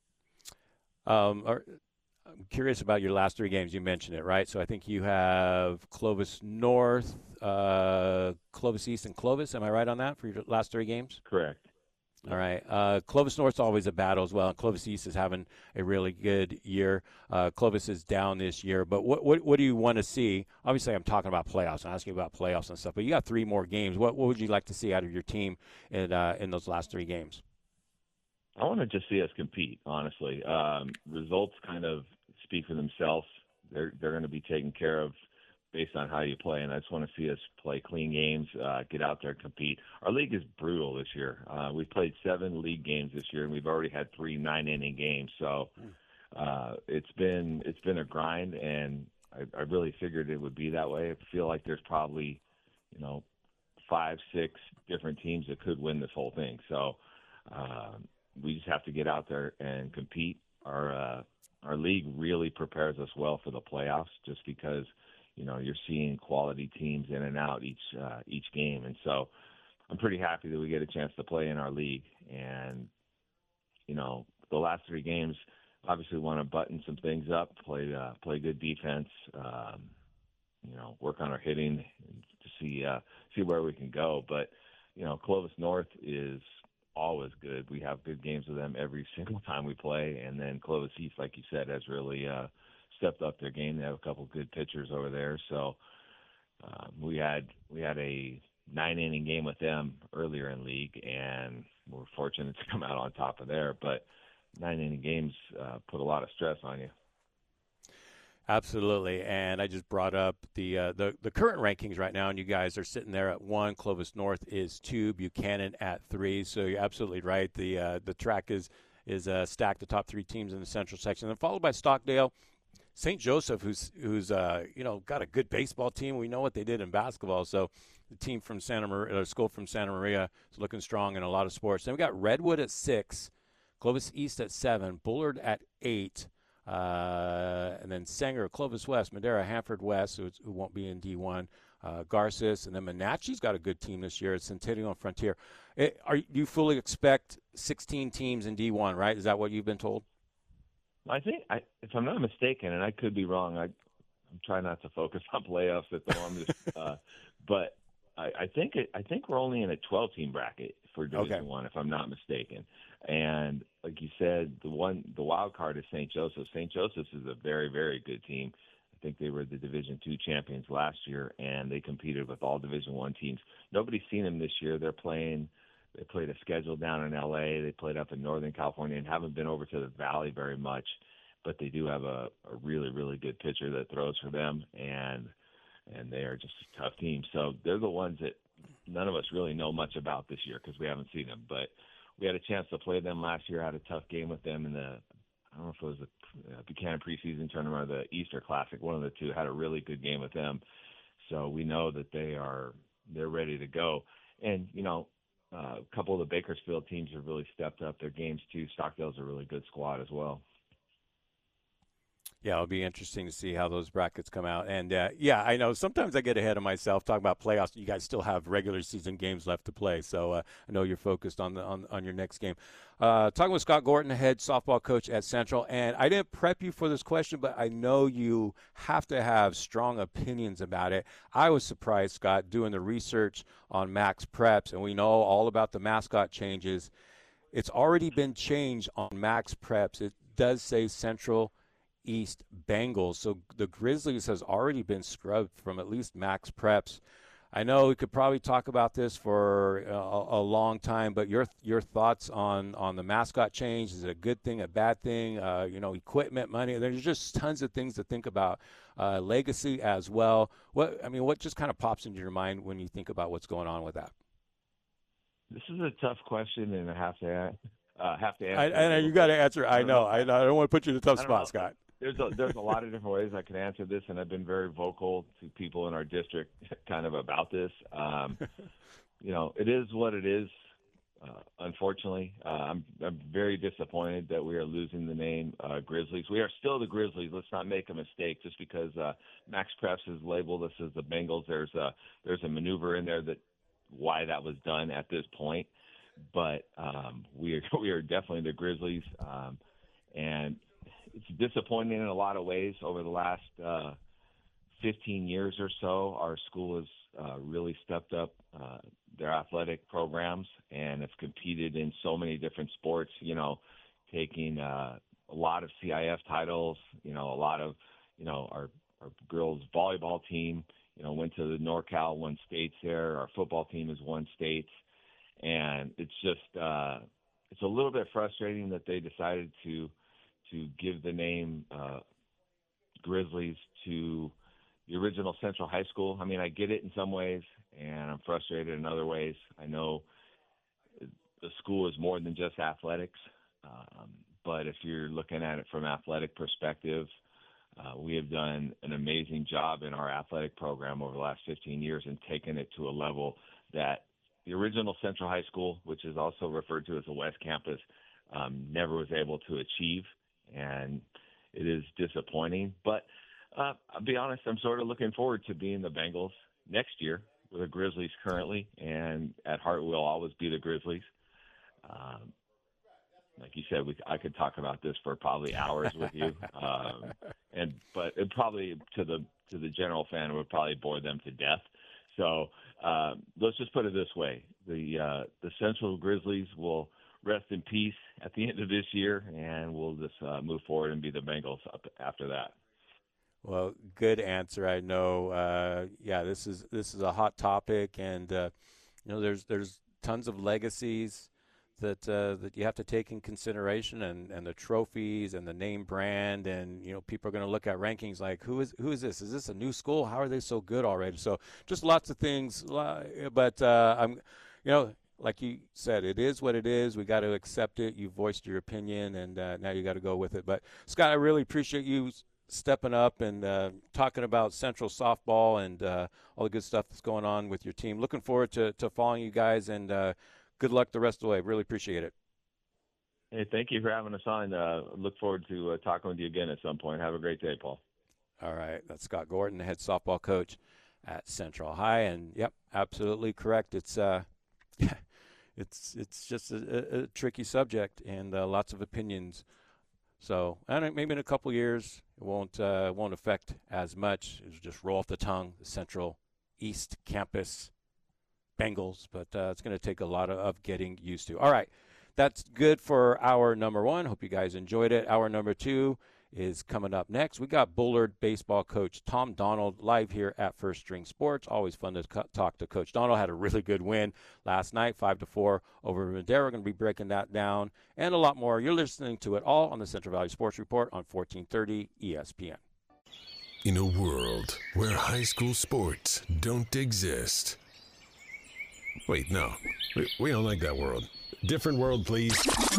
I'm curious about your last three games. You mentioned it, right? So I think you have Clovis North, Clovis East, and Clovis. Am I right on that for your last three games? Correct. All right. Clovis North's always a battle as well, and Clovis East is having a really good year. Clovis is down this year, but what do you want to see? Obviously, I'm talking about playoffs. I'm asking about playoffs and stuff, but you got three more games. What would you like to see out of your team in those last three games? I want to just see us compete, honestly. Results kind of speak for themselves. They're going to be taken care of based on how you play, and I just want to see us play clean games, get out there and compete. Our league is brutal this year. We've played 7 league games this year, and we've already had 3 9-inning games. So it's been a grind, and I really figured it would be that way. I feel like there's probably 5, 6 different teams that could win this whole thing. So we just have to get out there and compete. Our league really prepares us well for the playoffs, just because you're seeing quality teams in and out each game. And so I'm pretty happy that we get a chance to play in our league. And, the last 3 games, obviously want to button some things up, play good defense, work on our hitting to see where we can go. But, Clovis North is always good. We have good games with them every single time we play. And then Clovis East, like you said, has really stepped up their game. They have a couple good pitchers over there. So we had a 9-inning game with them earlier in league, and we're fortunate to come out on top of there. But 9-inning games put a lot of stress on you. Absolutely, and I just brought up the current rankings right now, and you guys are sitting there at 1. Clovis North is 2. Buchanan at 3. So you're absolutely right. The track is stacked. The top 3 teams in the Central section, and followed by Stockdale, St. Joseph, who's got a good baseball team. We know what they did in basketball. So the team from school from Santa Maria is looking strong in a lot of sports. Then we got Redwood at 6, Clovis East at 7, Bullard at 8, and then Sanger, Clovis West, Madera, Hanford West, who won't be in D1, Garces, and then Monache's got a good team this year at Centennial and Frontier. You fully expect 16 teams in D1, right? Is that what you've been told? I think, if I'm not mistaken, and I could be wrong, I'm trying not to focus on playoffs at the moment, but I think we're only in a 12-team bracket for Division One, if I'm not mistaken. And like you said, the wild card is St. Joseph's. St. Joseph's is a very, very good team. I think they were the Division II champions last year, and they competed with all Division I teams. Nobody's seen them this year. They played a schedule down in L.A. They played up in Northern California and haven't been over to the Valley very much. But they do have a really, really good pitcher that throws for them, and they are just a tough team. So they're the ones that none of us really know much about this year because we haven't seen them. But we had a chance to play them last year. Had a tough game with them in I don't know if it was the Buchanan preseason tournament or the Easter Classic. One of the two. Had a really good game with them. So we know that they're ready to go. And a couple of the Bakersfield teams have really stepped up their games too. Stockdale's a really good squad as well. Yeah, it'll be interesting to see how those brackets come out. And, I know sometimes I get ahead of myself talking about playoffs. You guys still have regular season games left to play, so I know you're focused on your next game. Talking with Scott Gorton, head softball coach at Central, and I didn't prep you for this question, but I know you have to have strong opinions about it. I was surprised, Scott, doing the research on Max Preps, and we know all about the mascot changes. It's already been changed on Max Preps. It does say Central East Bengals. So the Grizzlies has already been scrubbed from at least Max Preps. I know we could probably talk about this for a long time, but your thoughts on the mascot change? Is it a good thing, a bad thing? Equipment, money. There's just tons of things to think about. Legacy as well. What just kind of pops into your mind when you think about what's going on with that? This is a tough question, and I have to answer. I know you got to answer. I know. I don't want to put you in a tough spot, Scott. There's a lot of different ways I can answer this, and I've been very vocal to people in our district kind of about this. It is what it is. Unfortunately, I'm very disappointed that we are losing the name Grizzlies. We are still the Grizzlies. Let's not make a mistake. Just because Max Preps has labeled us as the Bengals, there's a maneuver in there why that was done at this point. But we are definitely the Grizzlies, and it's disappointing in a lot of ways. Over the last 15 years or so, our school has really stepped up their athletic programs and have competed in so many different sports, taking a lot of CIF titles, a lot of, our girls volleyball team, went to the NorCal, won states there. Our football team has won states. And it's just it's a little bit frustrating that they decided to give the name Grizzlies to the original Central High School. I mean, I get it in some ways, and I'm frustrated in other ways. I know the school is more than just athletics, but if you're looking at it from athletic perspective, we have done an amazing job in our athletic program over the last 15 years and taken it to a level that the original Central High School, which is also referred to as the West Campus, never was able to achieve, and it is disappointing. But I'll be honest, I'm sort of looking forward to being the Bengals next year. We're the Grizzlies currently, and at heart we'll always be the Grizzlies. Like you said, I could talk about this for probably hours with you, but it probably to the general fan, it would probably bore them to death. So let's just put it this way: the Central Grizzlies will rest in peace at the end of this year, and we'll just move forward and be the Bengals up after that. Well, good answer. I know. This is a hot topic, and there's tons of legacies that you have to take in consideration, and the trophies and the name brand, and people are going to look at rankings like who is this? Is this a new school? How are they so good already? So just lots of things. But I'm like you said, it is what it is. We got to accept it. You voiced your opinion, and now you got to go with it. But Scott, I really appreciate you stepping up and talking about Central softball and all the good stuff that's going on with your team. Looking forward to following you guys, and good luck the rest of the way. Really appreciate it. Hey, thank you for having us on. Look forward to talking with you again at some point. Have a great day, Paul. All right. That's Scott Gordon, the head softball coach at Central High. And, yep, absolutely correct. It's it's just a tricky subject and lots of opinions. So I don't, maybe in a couple years it won't affect as much. It'll just roll off the tongue, the Central East Campus Bengals. But it's going to take a lot of getting used to. All right. That's good for hour number one. Hope you guys enjoyed it. Hour number two is coming up next. We got Bullard baseball coach Tom Donald live here at First String Sports. Always fun to talk to Coach Donald. Had a really good win last night, 5-4 over Madera. We're going to be breaking that down and a lot more. You're listening to it all on the Central Valley Sports Report on 1430 ESPN. In a world where high school sports don't exist. Wait, no. We don't like that world. Different world, please.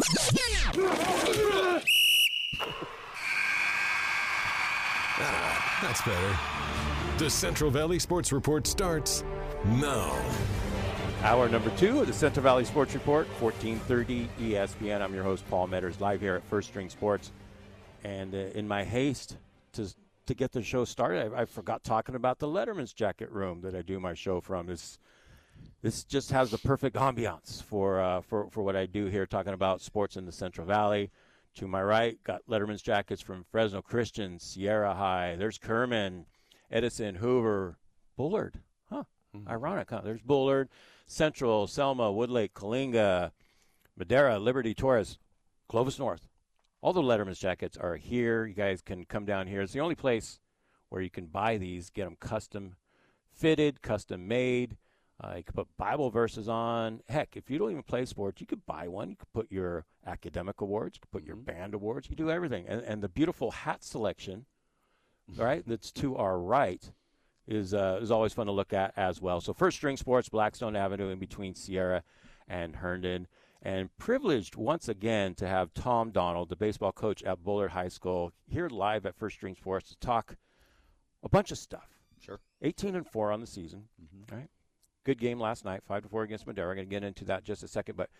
That's better. The Central Valley Sports Report starts now. Hour number two of the Central Valley Sports Report, 1430 ESPN. I'm your host, Paul Metters, live here at First String Sports. And in my haste to get the show started, I forgot talking about the Letterman's Jacket room that I do my show from. This just has the perfect ambiance for what I do here, talking about sports in the Central Valley. To my right, got Letterman's Jackets from Fresno Christian, Sierra High. There's Kerman, Edison, Hoover, Bullard. Huh, ironic, huh? There's Bullard, Central, Selma, Woodlake, Coalinga, Madera, Liberty, Torres, Clovis North. All the Letterman's Jackets are here. You guys can come down here. It's the only place where you can buy these, get them custom fitted, custom made. You could put Bible verses on. Heck, if you don't even play sports, you could buy one. You could put your academic awards. You could put your band awards. You can do everything. And the beautiful hat selection, right, that's to our right is always fun to look at as well. So First String Sports, Blackstone Avenue in between Sierra and Herndon. And privileged once again to have Tom Donald, the baseball coach at Bullard High School, here live at First String Sports to talk a bunch of stuff. Sure. 18-4 on the season, right? Good game last night, 5-4 against Madera. We're going to get into that in just a second. But,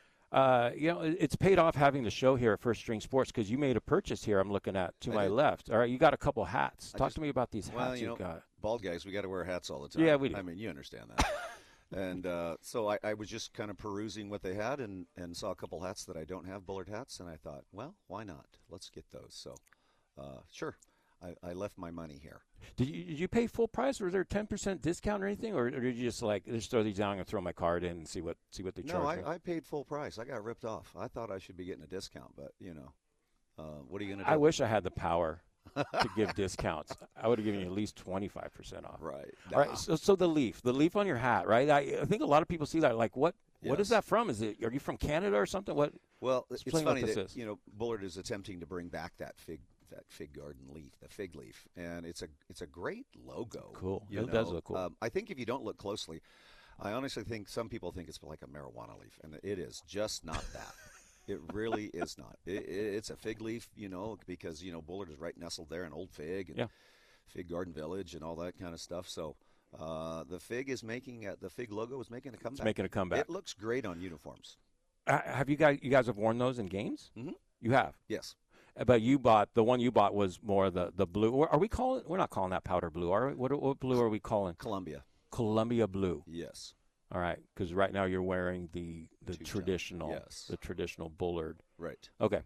it's paid off having the show here at First String Sports because you made a purchase here I'm looking at to my left. All right, you got a couple hats. Talk to me about these hats you got. Bald guys, we got to wear hats all the time. Yeah, we do. I mean, you understand that. And so I was just kind of perusing what they had and saw a couple hats that I don't have, Bullard hats, and I thought, well, why not? Let's get those. So, sure. I left my money here. Did you pay full price, or was there a 10% discount or anything, or did you just just throw these down and throw my card in and see what they charge? No, I paid full price. I got ripped off. I thought I should be getting a discount, but what are you going to do? I wish I had the power to give discounts. I would have given you at least 25% off. Right. All right. So the leaf on your hat, right? I think a lot of people see that like, what is that from? Are you from Canada or something? What? Well, it's funny that Bullard is attempting to bring back that fig garden leaf, the fig leaf, and it's a great logo. Cool. It does look cool. I think if you don't look closely, I honestly think some people think it's like a marijuana leaf, and it is just not that. It really is not. It's a fig leaf, because Bullard is right nestled there in Old Fig and Fig Garden Village and all that kind of stuff. So the fig logo is making a comeback. It's making a comeback. It looks great on uniforms. Have you guys have worn those in games? Mm-hmm. You have? Yes. But the one you bought was more the blue. Are we calling? We're not calling that powder blue, are we? What blue are we calling? Columbia blue. Yes. All right, because right now you're wearing the traditional, the traditional Bullard. Right. Okay.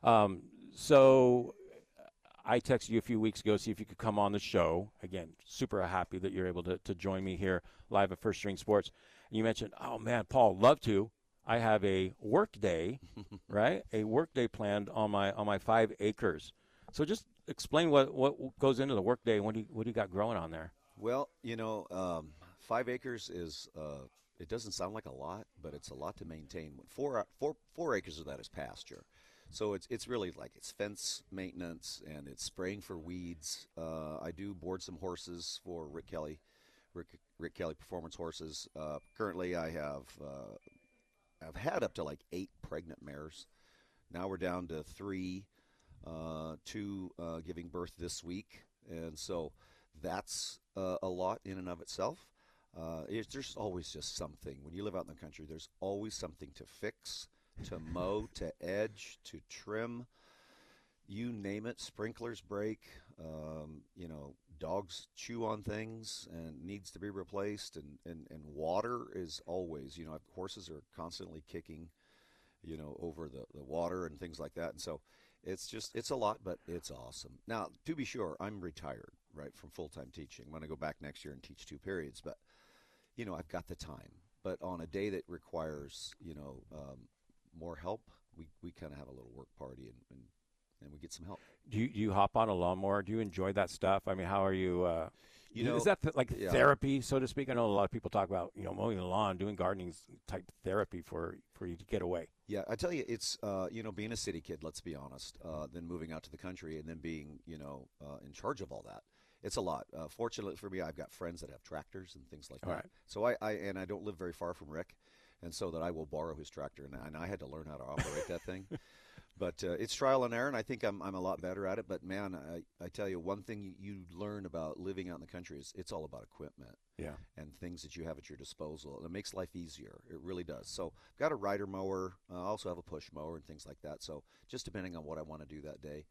So I texted you a few weeks ago, see if you could come on the show. Again, super happy that you're able to join me here live at First String Sports. And you mentioned, oh man, Paul, love to. I have a work day, right? A work day planned on my 5 acres. So just explain what goes into the work day. What do you got growing on there? Well, 5 acres is it doesn't sound like a lot, but it's a lot to maintain. 4 acres of that is pasture, so it's really like it's fence maintenance and it's spraying for weeds. I do board some horses for Rick Kelly Performance Horses. Currently, I've had up to like 8 pregnant mares. Now we're down to 3. two giving birth this week, and so that's a lot in and of itself. There's always just something. When you live out in the country, there's always something to fix, to mow, to edge, to trim. You name it, sprinklers break, dogs chew on things and needs to be replaced, and water is always, horses are constantly kicking, over the water and things like that. And so it's a lot, but it's awesome. Now, to be sure, I'm retired, right, from full-time teaching. I'm going to go back next year and teach 2 periods, but, I've got the time. But on a day that requires, more help, we kind of have a little work party and we get some help. Do you hop on a lawnmower? Do you enjoy that stuff? I mean, how are you? Is that like therapy, so to speak? I know a lot of people talk about mowing the lawn, doing gardening type therapy for you to get away. Yeah, I tell you, it's being a city kid. Let's be honest. Then moving out to the country and then being in charge of all that. It's a lot. Fortunately for me, I've got friends that have tractors and things like that. Right. So I don't live very far from Rick, and so that I will borrow his tractor, and I had to learn how to operate that thing. But it's trial and error, and I think I'm a lot better at it. But, man, I tell you, one thing you learn about living out in the country is it's all about equipment and things that you have at your disposal. And it makes life easier. It really does. So I've got a rider mower. I also have a push mower and things like that. So just depending on what I want to do that day,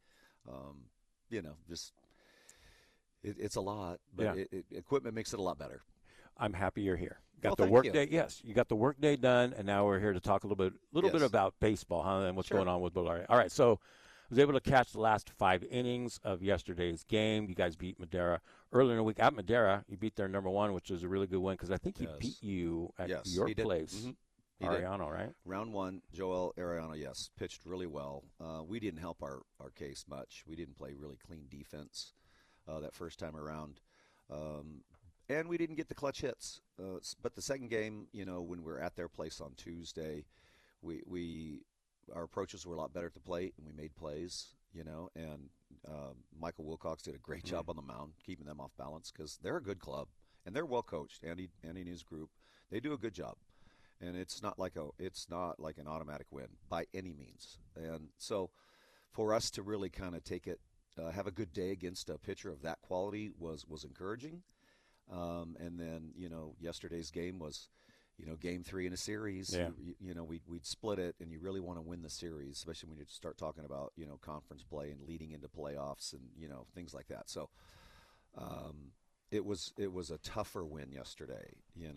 it's a lot. But equipment makes it a lot better. I'm happy you're here. Got Well, the work thank day. Yes, you got the work day done, and now we're here to talk a little bit about baseball, and what's going on with Bellaria. All right, so I was able to catch the last 5 innings of yesterday's game. You guys beat Madera earlier in the week at Madera. You beat their number 1, which was a really good win because I think he beat you at your place. Mm-hmm. Ariano, right? Round 1, Joel Ariano, yes, pitched really well. We didn't help our case much. We didn't play really clean defense that first time around. And we didn't get the clutch hits. But the second game, when we were at their place on Tuesday, our approaches were a lot better at the plate, and we made plays, and Michael Wilcox did a great job on the mound, keeping them off balance because they're a good club, and they're well coached. Andy and his group, they do a good job. And it's not like an automatic win by any means. And so for us to really kind of take it, have a good day against a pitcher of that quality was encouraging. And then, yesterday's game was, game 3 in a series. Yeah. We'd split it, and you really want to win the series, especially when you start talking about, conference play and leading into playoffs and, things like that. So it was a tougher win yesterday,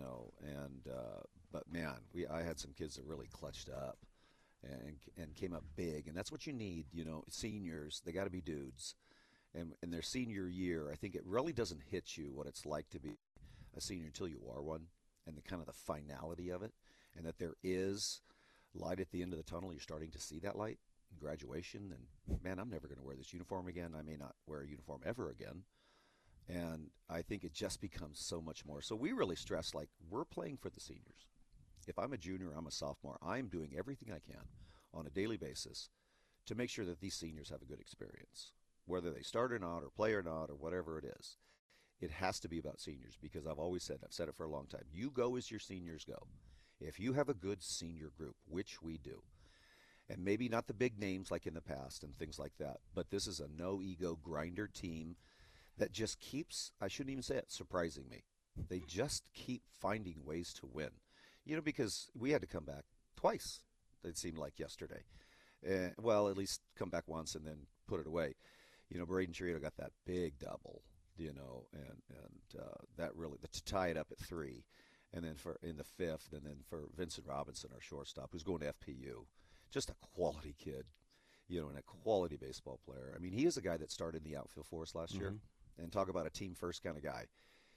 but man, I had some kids that really clutched up and came up big, and that's what you need, seniors, they got to be dudes. And in their senior year, I think it really doesn't hit you what it's like to be a senior until you are one, and the kind of the finality of it, and that there is light at the end of the tunnel. You're starting to see that light in graduation, and man, I'm never going to wear this uniform again. I may not wear a uniform ever again. And I think it just becomes so much more. So we really stress, like, we're playing for the seniors. If I'm a junior, I'm a sophomore, I'm doing everything I can on a daily basis to make sure that these seniors have a good experience. Whether they start or not, or play or not, or whatever it is, it has to be about seniors because I've said it for a long time, you go as your seniors go. If you have a good senior group, which we do, and maybe not the big names like in the past and things like that, but this is a no-ego grinder team that just keeps, I shouldn't even say it, surprising me. They just keep finding ways to win. Because we had to come back twice, it seemed like yesterday. Well, at least come back once and then put it away. Braden Chirito got that big double, and that really to tie it up at 3, and then in the 5th, and then for Vincent Robinson, our shortstop, who's going to FPU, just a quality kid, and a quality baseball player. I mean, he is a guy that started in the outfield for us last year, and talk about a team first kind of guy.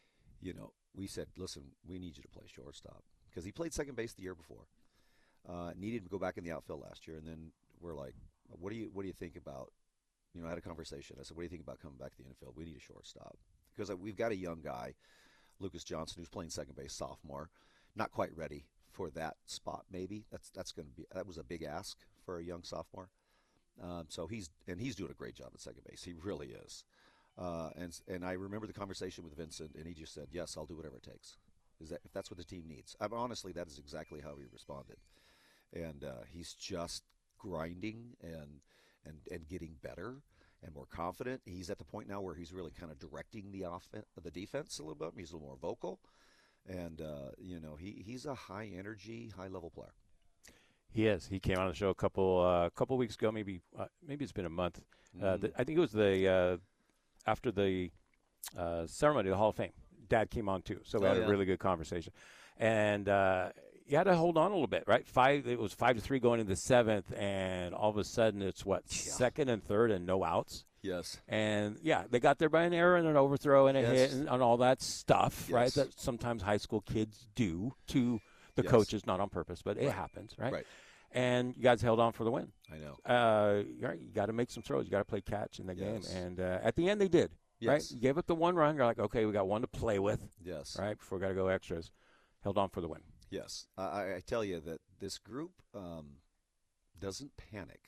We said, listen, we need you to play shortstop because he played second base the year before. Needed to go back in the outfield last year, and then we're like, what do you think about? I had a conversation. I said, what do you think about coming back to the infield? We need a shortstop. Because we've got a young guy, Lucas Johnson, who's playing second base, sophomore, not quite ready for that spot maybe. That was a big ask for a young sophomore. So he's doing a great job at second base. He really is. And I remember the conversation with Vincent, and he just said, yes, I'll do whatever it takes. If that's what the team needs. Honestly, that is exactly how he responded. And he's just grinding and and getting better and more confident. He's at the point now where he's really kind of directing the defense a little bit. He's a little more vocal, and he's a high energy, high level player. He is. He came on the show a couple weeks ago, maybe it's been a month. I think it was after the ceremony of the Hall of Fame. Dad came on too, so we had a really good conversation, and you had to hold on a little bit, right? It was 5-3 going into the seventh, and all of a sudden it's second and third and no outs. Yes. And they got there by an error and an overthrow and a hit and all that stuff, right? That sometimes high school kids do to the coaches, not on purpose, but it happens, right? Right. And you guys held on for the win. I know. You got to make some throws. You got to play catch in the game, and at the end they did. Yes. Right? You gave up the one run. You're like, okay, we got one to play with. Yes. Right? Before we got to go extras. Held on for the win. Yes. I tell you that this group doesn't panic.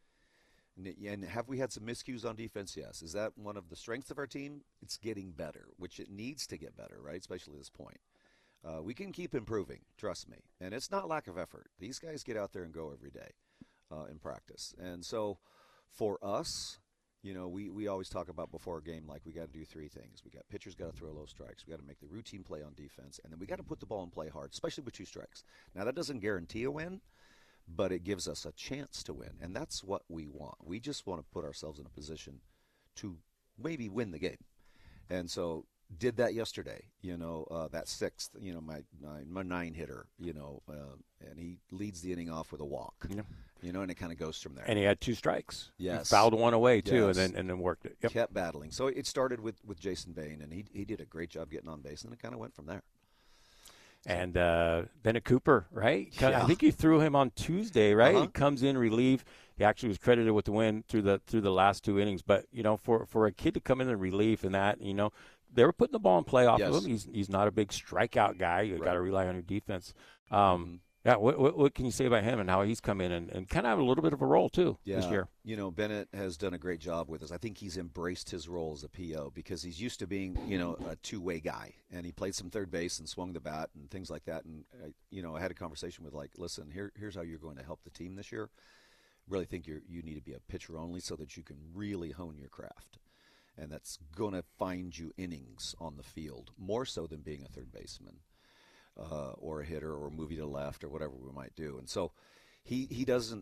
And have we had some miscues on defense? Yes. Is that one of the strengths of our team? It's getting better, which it needs to get better, right? Especially at this point. We can keep improving, trust me. And it's not lack of effort. These guys get out there and go every day in practice. And so for us, we always talk about before a game, like we got to do three things. We got pitchers got to throw low strikes. We got to make the routine play on defense, and then we got to put the ball in play hard, especially with two strikes. Now that doesn't guarantee a win, but it gives us a chance to win, and that's what we want. We just want to put ourselves in a position to maybe win the game, and so did that yesterday. That sixth, my 9-hitter, and he leads the inning off with a walk. Yeah. And it kind of goes from there. And he had two strikes. Yes. He fouled one away, too, yes. and then worked it. Yep. Kept battling. So it started with Jason Bain, and he did a great job getting on base, and it kind of went from there. And Bennett Cooper, right? Yeah. I think you threw him on Tuesday, right? He comes in relief. He actually was credited with the win through the last two innings. But, for a kid to come in relief and that, they were putting the ball in play off of him. He's not a big strikeout guy. You got to rely on your defense. Yeah, what can you say about him and how he's come in and kind of have a little bit of a role, too, this year? Bennett has done a great job with us. I think he's embraced his role as a PO because he's used to being, a two-way guy. And he played some third base and swung the bat and things like that. And, I had a conversation with, listen, here's how you're going to help the team this year. Really think you need to be a pitcher only so that you can really hone your craft. And that's going to find you innings on the field, more so than being a third baseman. Or a hitter, or move you to left, or whatever we might do, and so he doesn't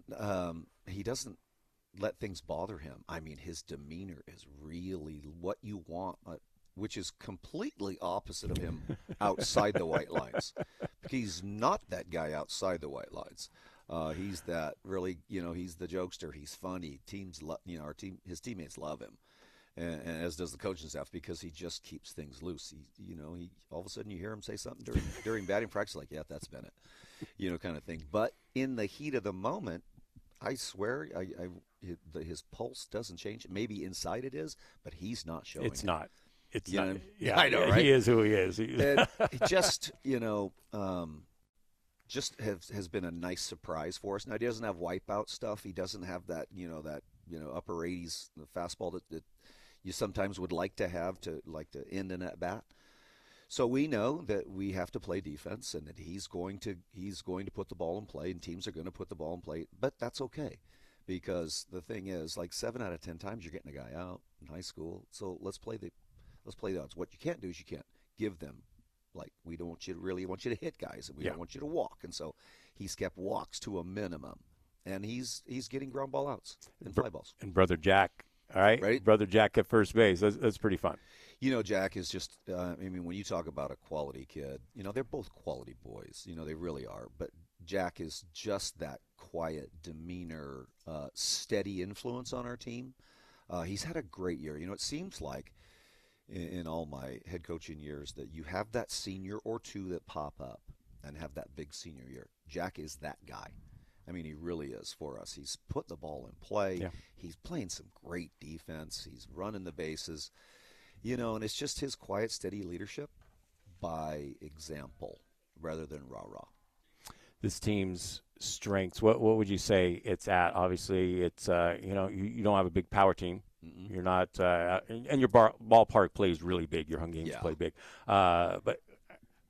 let things bother him. I mean, his demeanor is really what you want, which is completely opposite of him outside the white lines. He's not that guy outside the white lines. He's that really, he's the jokester. He's funny. His teammates love him. And as does the coaching staff, because he just keeps things loose. He all of a sudden you hear him say something during batting practice, like, yeah, that's Bennett, kind of thing. But in the heat of the moment, I swear, his pulse doesn't change. Maybe inside it is, but he's not showing. It's not. It's not. Yeah, I know, right? He is who he is. It just, just has been a nice surprise for us. Now he doesn't have wipeout stuff. He doesn't have that, upper 80s fastball that you sometimes would like to have to end an at bat. So we know that we have to play defense, and that he's going to put the ball in play, and teams are going to put the ball in play. But that's okay, because the thing is, 7 out of 10 times you're getting a guy out in high school. So let's play the odds. What you can't do is you can't give them, we don't want you to hit guys, and we don't want you to walk. And so he's kept walks to a minimum, and he's getting ground ball outs and fly balls. And brother Jack. All right? Brother Jack at first base. That's pretty fun. Jack is just, when you talk about a quality kid, they're both quality boys. They really are. But Jack is just that quiet demeanor, steady influence on our team. He's had a great year. It seems like in all my head coaching years that you have that senior or two that pop up and have that big senior year. Jack is that guy. He really is for us. He's put the ball in play. Yeah. He's playing some great defense. He's running the bases. And it's just his quiet, steady leadership by example rather than rah-rah. This team's strengths, what would you say it's at? Obviously, it's, you don't have a big power team. Mm-mm. You're not, and your ballpark plays really big. Your home games play big. But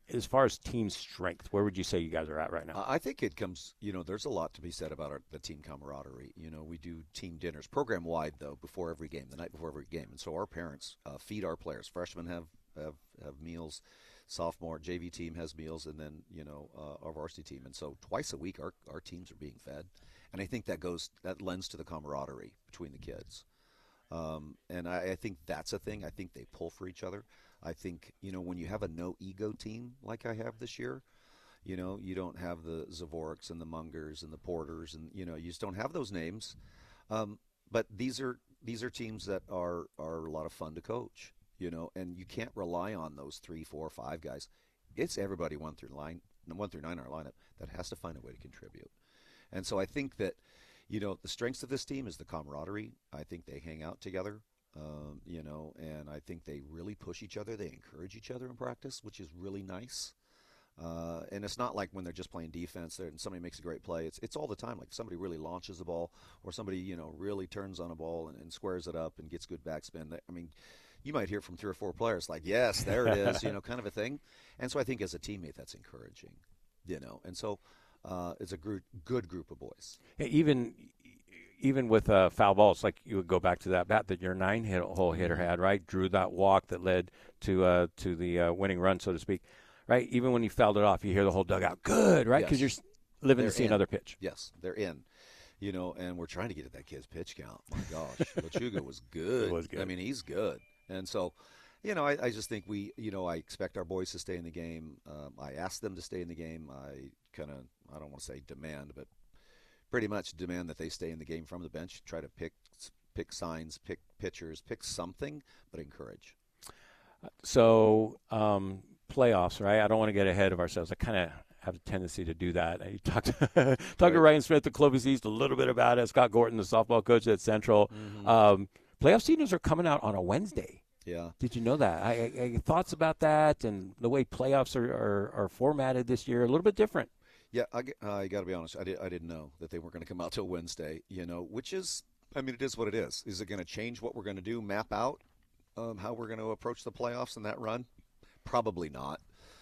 as far as team strength, where would you say you guys are at right now? I think it comes, there's a lot to be said about the team camaraderie. We do team dinners, program-wide, though, before every game, the night before every game. And so our parents feed our players. Freshmen have meals. Sophomore JV team has meals, and then, our varsity team. And so twice a week our teams are being fed. And I think that lends to the camaraderie between the kids. And I think that's a thing. I think they pull for each other. I think, when you have a no-ego team like I have this year, you don't have the Zavoriks and the Mungers and the Porters, and, you just don't have those names. But these are teams that are a lot of fun to coach, and you can't rely on those 3, 4, 5 guys. It's everybody 1 through 9 in our lineup that has to find a way to contribute. And so I think that, the strengths of this team is the camaraderie. I think they hang out together. And I think they really push each other. They encourage each other in practice, which is really nice. And it's not like when they're just playing defense there and somebody makes a great play. It's all the time. Like somebody really launches the ball, or somebody, really turns on a ball and squares it up and gets good backspin. I mean, you might hear from 3 or 4 players like, yes, there it is, kind of a thing. And so I think as a teammate, that's encouraging, And so it's a good group of boys. Even with foul balls, like you would go back to that bat that your 9-hole hitter had, right? Drew that walk that led to the winning run, so to speak, right? Even when you fouled it off, you hear the whole dugout, good, right? Because you're living to see another pitch. Yes, they're in. And we're trying to get at that kid's pitch count. My gosh, Lechuga was good. I mean, he's good. And so, I just think I expect our boys to stay in the game. I ask them to stay in the game. I don't want to say demand, but pretty much demand that they stay in the game from the bench, try to pick signs, pick pitchers, pick something, but encourage. So playoffs, right? I don't want to get ahead of ourselves. I kind of have a tendency to do that. I talked to Ryan Smith at Clovis East a little bit about it. Scott Gorton, the softball coach at Central. Mm-hmm. Playoff seedings are coming out on a Wednesday. Yeah. Did you know that? I thoughts about that and the way playoffs are formatted this year, a little bit different. Yeah, I got to be honest. I didn't know that they weren't going to come out till Wednesday. Which is, it is what it is. Is it going to change what we're going to do? Map out how we're going to approach the playoffs in that run? Probably not.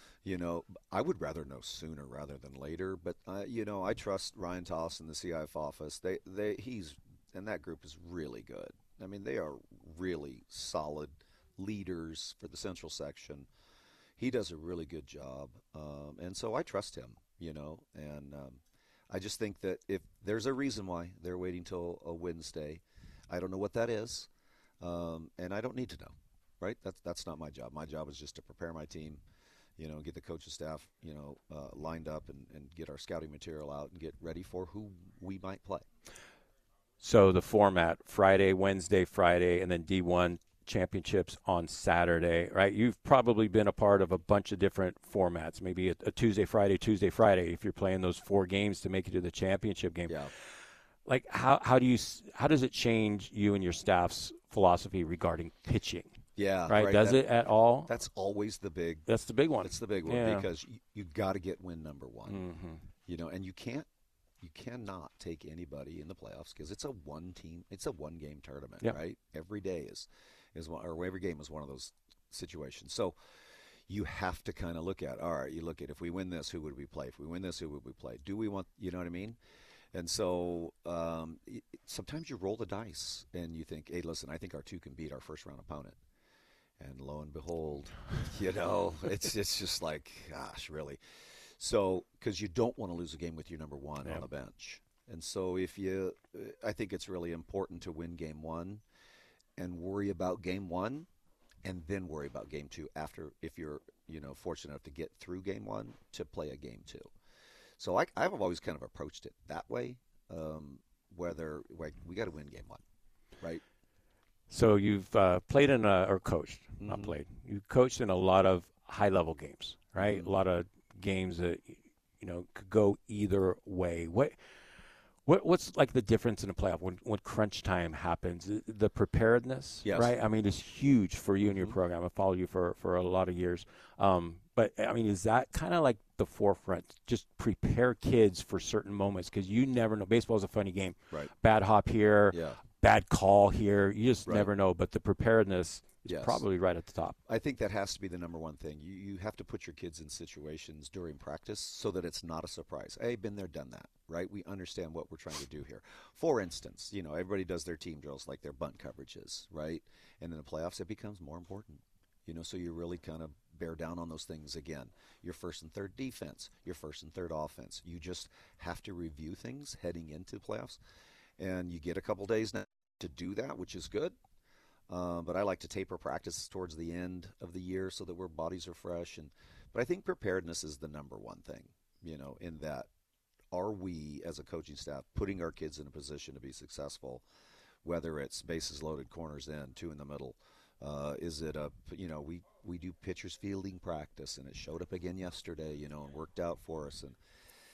I would rather know sooner rather than later. But I trust Ryan Toss in the CIF office. He's and that group is really good. They are really solid leaders for the Central section. He does a really good job, and so I trust him. And I just think that if there's a reason why they're waiting till a Wednesday, I don't know what that is, and I don't need to know, right? That's not my job. My job is just to prepare my team, get the coaching staff, lined up and get our scouting material out and get ready for who we might play. So the format, Friday, Wednesday, Friday, and then D1 championships on Saturday, right? You've probably been a part of a bunch of different formats, maybe a Tuesday, Friday, if you're playing those 4 games to make it to the championship game. Yeah. Like how does it change you and your staff's philosophy regarding pitching? Yeah. Right. Does it at all? That's always the big. That's the big one. It's the big one because you got to get win number 1. Mm-hmm. And you cannot take anybody in the playoffs because it's a one-game tournament, right? Every day is one, or every game is one of those situations. So you have to kind of look at, all right, you look at if we win this, who would we play? If we win this, who would we play? Do we want, you know what I mean? And so sometimes you roll the dice and you think, hey, listen, I think our 2 can beat our first-round opponent. And lo and behold, it's just like, gosh, really. So, because you don't want to lose a game with your number 1 on the bench. And so I think it's really important to win game 1 and worry about game 1 and then worry about game 2 after, if you're, fortunate enough to get through game 1 to play a game 2. So I've always kind of approached it that way, whether we got to win game 1, right? So you've played in or coached, not played. You've coached in a lot of high-level games, right? Mm-hmm. A lot of games that could go either way. What's like the difference in a playoff when crunch time happens? The preparedness, right? It's huge for you and your program. I followed you for a lot of years. But is that kind of like the forefront? Just prepare kids for certain moments because you never know. Baseball is a funny game. Right. Bad hop here. Yeah. bad call here. You just Right. never know. But the preparedness is Yes. probably right at the top. I think that has to be the number one thing. You have to put your kids in situations during practice so that it's not a surprise. Hey, been there, done that, right? We understand what we're trying to do here. For instance, everybody does their team drills like their bunt coverages, right? And in the playoffs, it becomes more important. So you really kind of bear down on those things again. Your first and third defense, your first and third offense. You just have to review things heading into the playoffs. And you get a couple days now to do that, which is good. But I like to taper practice towards the end of the year so that our bodies are fresh. But I think preparedness is the number one thing, in that are we as a coaching staff putting our kids in a position to be successful, whether it's bases loaded, corners in, 2 in the middle. Is it we do pitchers fielding practice, and it showed up again yesterday, and worked out for us. And,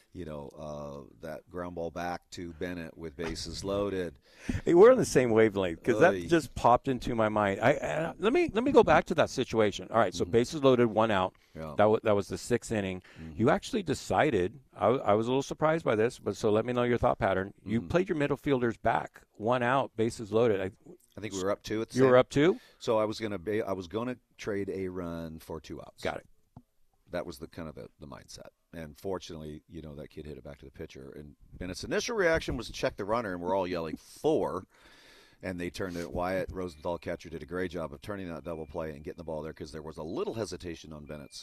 that ground ball back to Bennett with bases loaded. Hey, we're on the same wavelength because that Oy. just popped into my mind. Let me go back to that situation. All right, so bases loaded, 1 out. Yeah. That was the 6th inning. You actually decided. I was a little surprised by this, but so let me know your thought pattern. You played your middle fielders back, 1 out, bases loaded. I think we were up 2 at the You were up 2? So I was gonna trade a run for 2 outs. Got it. That was the kind of the mindset. And fortunately, that kid hit it back to the pitcher. And Bennett's initial reaction was to check the runner, and we're all yelling 4. And they turned it. Wyatt Rosenthal, catcher, did a great job of turning that double play and getting the ball there because there was a little hesitation on Bennett's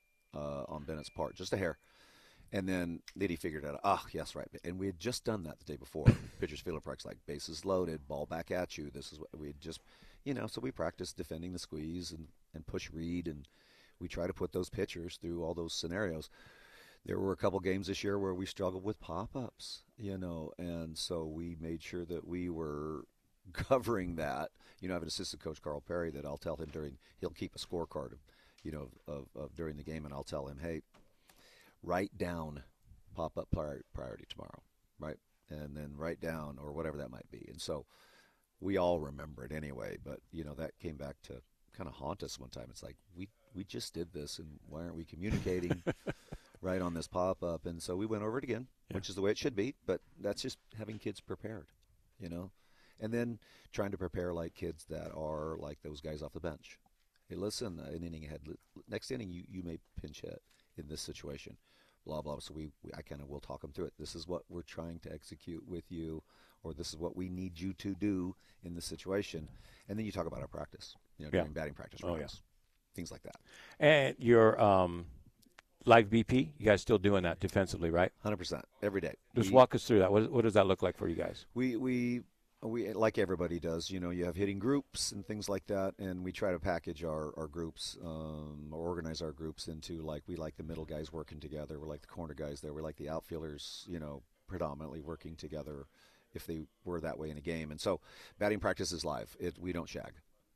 part, just a hair. And then he figured it out. Yes, right. And we had just done that the day before. Pitcher's field practice, like bases loaded, ball back at you. This is what we had just, so we practiced defending the squeeze and push read, and we try to put those pitchers through all those scenarios. There were a couple games this year where we struggled with pop-ups, and so we made sure that we were covering that. I have an assistant coach, Carl Perry, that I'll tell him he'll keep a scorecard of during the game, and I'll tell him, hey, write down pop-up priority tomorrow, right? And then write down or whatever that might be. And so we all remember it anyway, but, that came back to kind of haunt us one time. It's like, we just did this, and why aren't we communicating right on this pop-up? And so we went over it again, which is the way it should be, but that's just having kids prepared, and then trying to prepare like kids that are like those guys off the bench. Hey, listen, an inning ahead. Next inning, you may pinch hit in this situation, blah, blah. So we'll talk them through it. This is what we're trying to execute with you, or this is what we need you to do in this situation. And then you talk about our practice, during batting practice runs, things like that. And your live BP, you guys still doing that defensively, right? 100%, every day. Just walk us through that. What does that look like for you guys? We like everybody does, you have hitting groups and things like that, and we try to package our groups or organize our groups into, like, we like the middle guys working together, we like the corner guys there, we like the outfielders, predominantly working together if they were that way in a game. And so batting practice is live. We don't shag.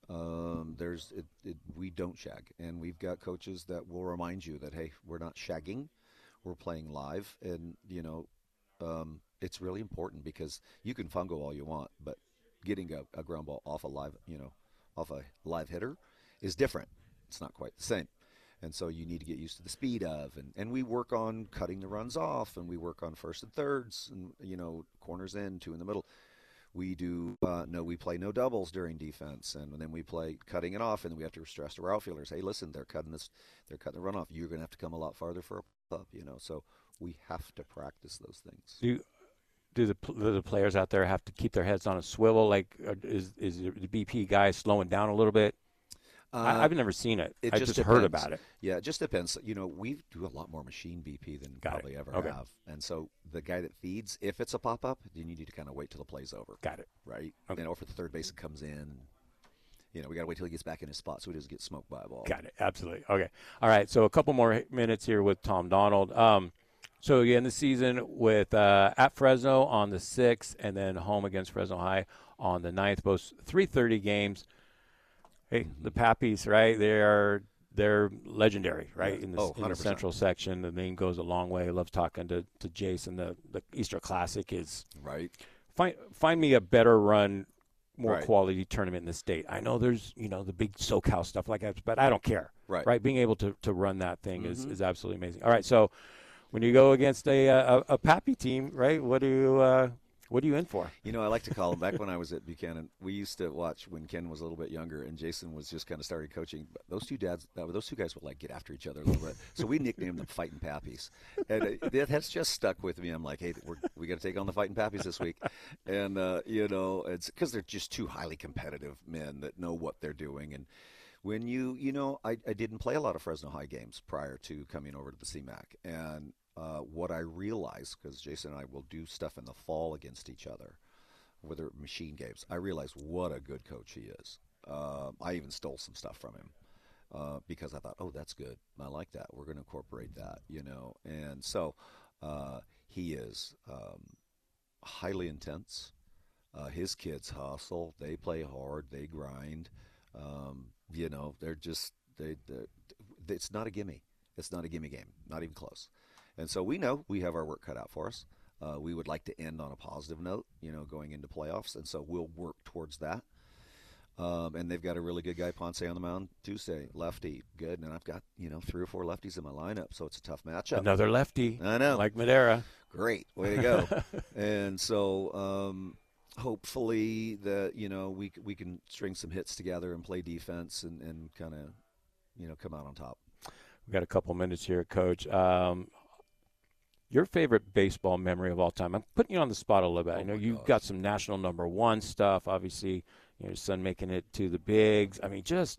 We don't shag, and we've got coaches that will remind you that, hey, we're not shagging, we're playing live, and it's really important because you can fungo all you want, but getting a ground ball off a live hitter is different. It's not quite the same, and so you need to get used to the speed of, and we work on cutting the runs off, and we work on first and thirds, and corners in, 2 in the middle. We do we play no doubles during defense, and then we play cutting it off, and we have to stress to our outfielders, hey, listen, they're cutting the runoff. You're going to have to come a lot farther for a pup, so we have to practice those things. Do the players out there have to keep their heads on a swivel? Like, is the BP guy slowing down a little bit? I've never seen it. I just heard about it. Yeah, it just depends. We do a lot more machine BP than probably ever have. And so the guy that feeds, if it's a pop-up, then you need to kind of wait till the play's over. Got it. Right? Okay. Or if the third baseman comes in, we got to wait till he gets back in his spot so he doesn't get smoked by a ball. Got it. Absolutely. Okay. All right, so a couple more minutes here with Tom Donald. So again, the season with at Fresno on the 6th and then home against Fresno High on the 9th, both 3:30 games. Hey, the Pappies, right? They're legendary, right? Yeah. In the central section. The name goes a long way. I love talking to Jason. The Easter Classic is right. Find me a better run, more right. quality tournament in the state. I know there's the big SoCal stuff like that, but I don't care. Right? Being able to run that thing is absolutely amazing. All right, so when you go against a Pappy team, right? What do What are you in for? You know, I like to call him, back when I was at Buchanan, we used to watch when Ken was a little bit younger and Jason was just kind of started coaching. Those two guys would like get after each other a little bit. So we nicknamed them Fighting Pappies. And that's just stuck with me. I'm like, hey, we got to take on the Fighting Pappies this week. And, you know, it's because they're just two highly competitive men that know what they're doing. And when you know, I didn't play a lot of Fresno High games prior to coming over to the CMAC. And what I realized, because Jason and I will do stuff in the fall against each other, whether machine games, I realized what a good coach he is. I even stole some stuff from him because I thought, oh, that's good. I like that. We're going to incorporate that, you know. And so he is highly intense. His kids hustle. They play hard. They grind. You know, they're just it's not a gimme. It's not a gimme game. Not even close. And so we know we have our work cut out for us. We would like to end on a positive note, you know, going into playoffs. And so we'll work towards that. And they've got a really good guy, Ponce, on the mound Tuesday. Lefty, good. And I've got, you know, 3 or 4 lefties in my lineup, so it's a tough matchup. Another lefty. I know. Like Madera. Great. Way to go. And so hopefully that, you know, we can string some hits together and play defense and kind of, you know, come out on top. We've got a couple minutes here, Coach. Your favorite baseball memory of all time? I'm putting you on the spot a little bit. I know you've got some national number 1 stuff. Obviously, you know, your son making it to the bigs. I mean, just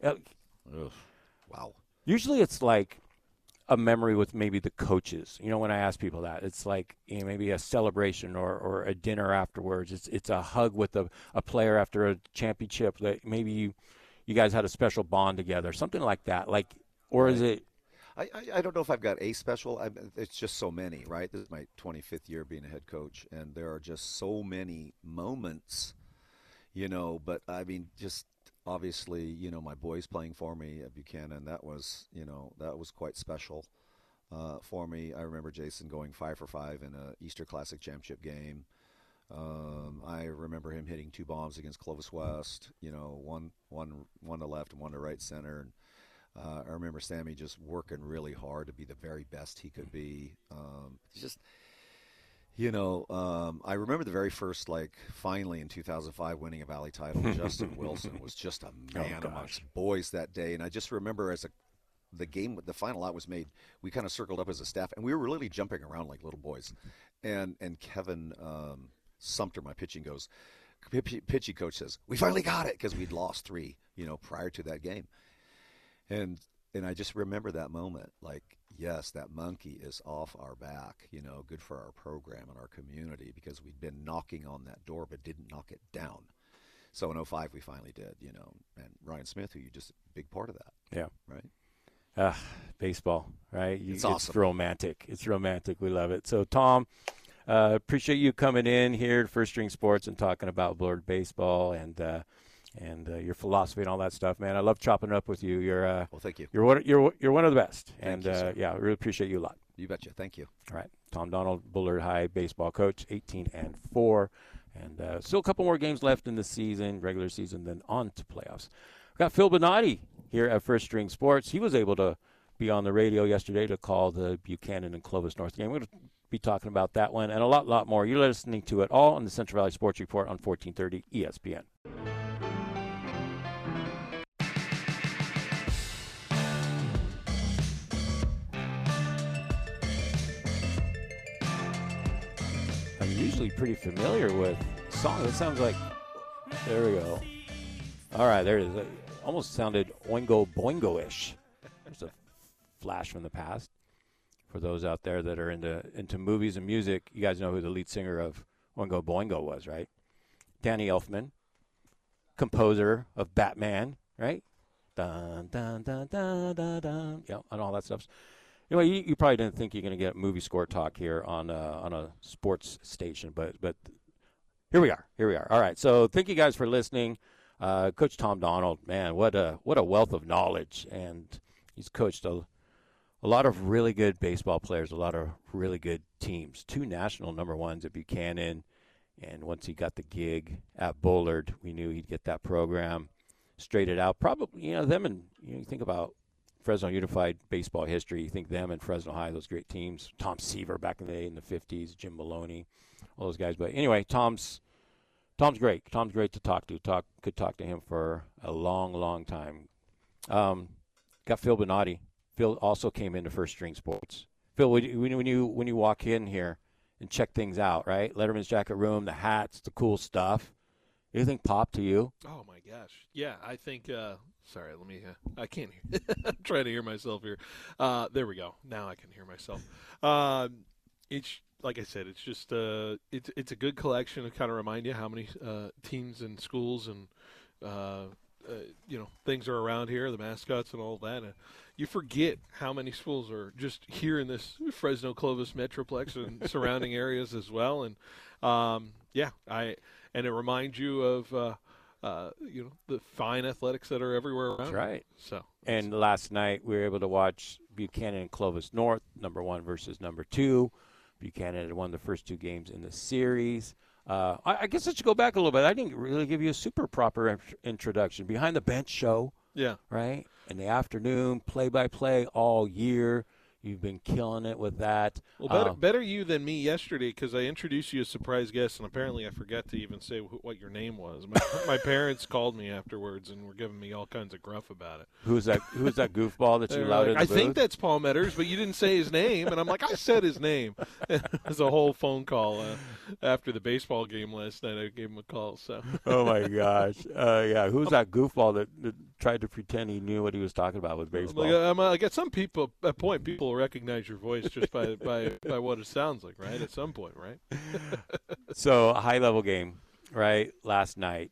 wow. Usually it's like a memory with maybe the coaches. You know, when I ask people that, it's like, you know, maybe a celebration or a dinner afterwards. It's a hug with a player after a championship that maybe you guys had a special bond together, something like that. Like, or is it? I don't know if I've got a special. It's just so many, right? This is my 25th year being a head coach, and there are just so many moments, you know. But, I mean, just obviously, you know, my boys playing for me at Buchanan, that was, you know, that was quite special for me. I remember Jason going 5 for 5 in a Easter Classic championship game. I remember him hitting 2 bombs against Clovis West, you know, one to left and one to right center. And I remember Sammy just working really hard to be the very best he could be. Just, you know, I remember the very first, like, finally in 2005 winning a Valley title. Justin Wilson was just a man amongst boys that day. And I just remember the final out was made, we kind of circled up as a staff, and we were really jumping around like little boys. And Kevin Sumter, my pitching coach says, we finally got it, because we'd lost 3, you know, prior to that game. And I just remember that moment, like, yes, that monkey is off our back, you know, good for our program and our community, because we'd been knocking on that door but didn't knock it down. So in 2005 we finally did, you know, and Ryan Smith, who you just a big part of that. Yeah. Right? Baseball, right? It's awesome. It's romantic. It's romantic. We love it. So, Tom, appreciate you coming in here to First String Sports and talking about Bullard baseball and your philosophy and all that stuff, man. I love chopping it up with you. You're well, thank you. You're one of the best, Thank and you, yeah, I really appreciate you a lot. You betcha. Thank you. All right, Tom Donald, Bullard High baseball coach, 18-4, and still a couple more games left in the season, regular season, then on to playoffs. We've got Phil Bonatti here at First String Sports. He was able to be on the radio yesterday to call the Buchanan and Clovis North game. We're going to be talking about that one and a lot more. You're listening to it all on the Central Valley Sports Report on 1430 ESPN. I'm usually pretty familiar with the song. It sounds like, there we go. All right, there it is. It almost sounded Oingo Boingo-ish. There's a flash from the past. For those out there that are into movies and music, you guys know who the lead singer of Oingo Boingo was, right? Danny Elfman, composer of Batman, right? Dun, dun, dun, dun, dun, dun. Yeah, and all that stuff. Anyway, you probably didn't think you're going to get movie score talk here on a sports station, but here we are. All right, so thank you guys for listening. Coach Tom Donald, man, what a wealth of knowledge, and he's coached a lot of really good baseball players, a lot of really good teams. 2 national number 1s at Buchanan, and once he got the gig at Bullard, we knew he'd get that program straightened out. Probably, you know, them and you think about Fresno Unified baseball history. You think them and Fresno High, those great teams. Tom Seaver back in the day in the 50s, Jim Maloney, all those guys. But anyway, Tom's great. Tom's great to talk to. Could talk to him for a long, long time. Got Phil Bonatti. Phil also came into First String Sports. Phil, when you walk in here and check things out, right? Letterman's Jacket Room, the hats, the cool stuff. Anything pop to you? Oh my gosh, yeah. I think. Sorry, let me. I can't hear. I'm trying to hear myself here. There we go. Now I can hear myself. It's like I said. It's just. It's a good collection to kind of remind you how many teams and schools and things are around here, the mascots and all that. You forget how many schools are just here in this Fresno Clovis metroplex and surrounding areas as well. And and it reminds you of the fine athletics that are everywhere around. That's right. So and last night we were able to watch Buchanan and Clovis North, number 1 versus number 2. Buchanan had won the first 2 games in the series. I guess I should go back a little bit. I didn't really give you a super proper introduction. Behind the Bench show. Yeah. Right? In the afternoon, play-by-play all year. You've been killing it with that. Well, better you than me yesterday because I introduced you as surprise guest, and apparently I forgot to even say what your name was. My parents called me afterwards and were giving me all kinds of gruff about it. Who's that goofball that you allowed in the I booth? think that's Paul Metters, but you didn't say his name. And I'm like, I said his name. It was a whole phone call after the baseball game last night. I gave him a call. So. Oh, my gosh. Who's that goofball that tried to pretend he knew what he was talking about with baseball? Like at some people, people will recognize your voice just by what it sounds like, right? At some point, right? So a high-level game, right, last night,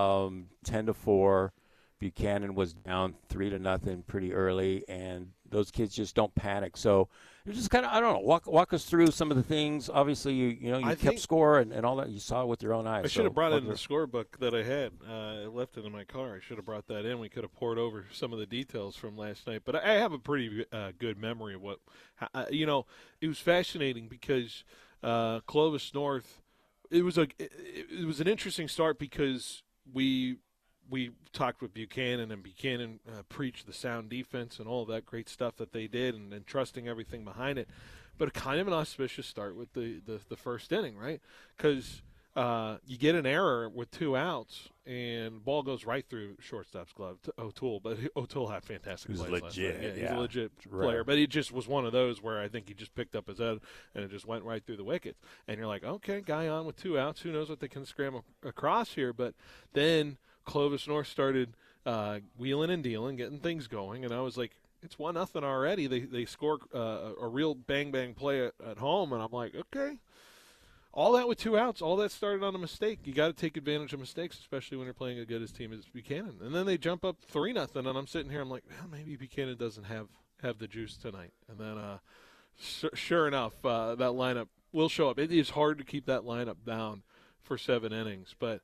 10-4. Buchanan was down 3-0 pretty early, and those kids just don't panic. So you're just kind of, I don't know, walk us through some of the things. Obviously, you kept score and all that. You saw it with your own eyes. I should have brought it in the scorebook that I had. I left it in my car. I should have brought that in. We could have poured over some of the details from last night. But I have a pretty good memory of what, it was fascinating because Clovis North, it was an interesting start because we talked with Buchanan, and Buchanan preached the sound defense and all of that great stuff that they did and trusting everything behind it. But kind of an auspicious start with the first inning, right? Because you get an error with 2 outs, and the ball goes right through shortstop's glove to O'Toole. But O'Toole had fantastic plays last night. Yeah, he's a legit player. But he just was one of those where I think he just picked up his head, and it just went right through the wickets. And you're like, okay, guy on with 2 outs. Who knows what they can scram across here? But then – Clovis North started wheeling and dealing, getting things going, and I was like, it's 1-0 already. They score a real bang play at home, and I'm like, okay. All that with 2 outs, all that started on a mistake. You got to take advantage of mistakes, especially when you're playing as good as team as Buchanan. And then they jump up 3-0, and I'm sitting here, I'm like, well, maybe Buchanan doesn't have the juice tonight. And then sure enough, that lineup will show up. It is hard to keep that lineup down for 7 innings, but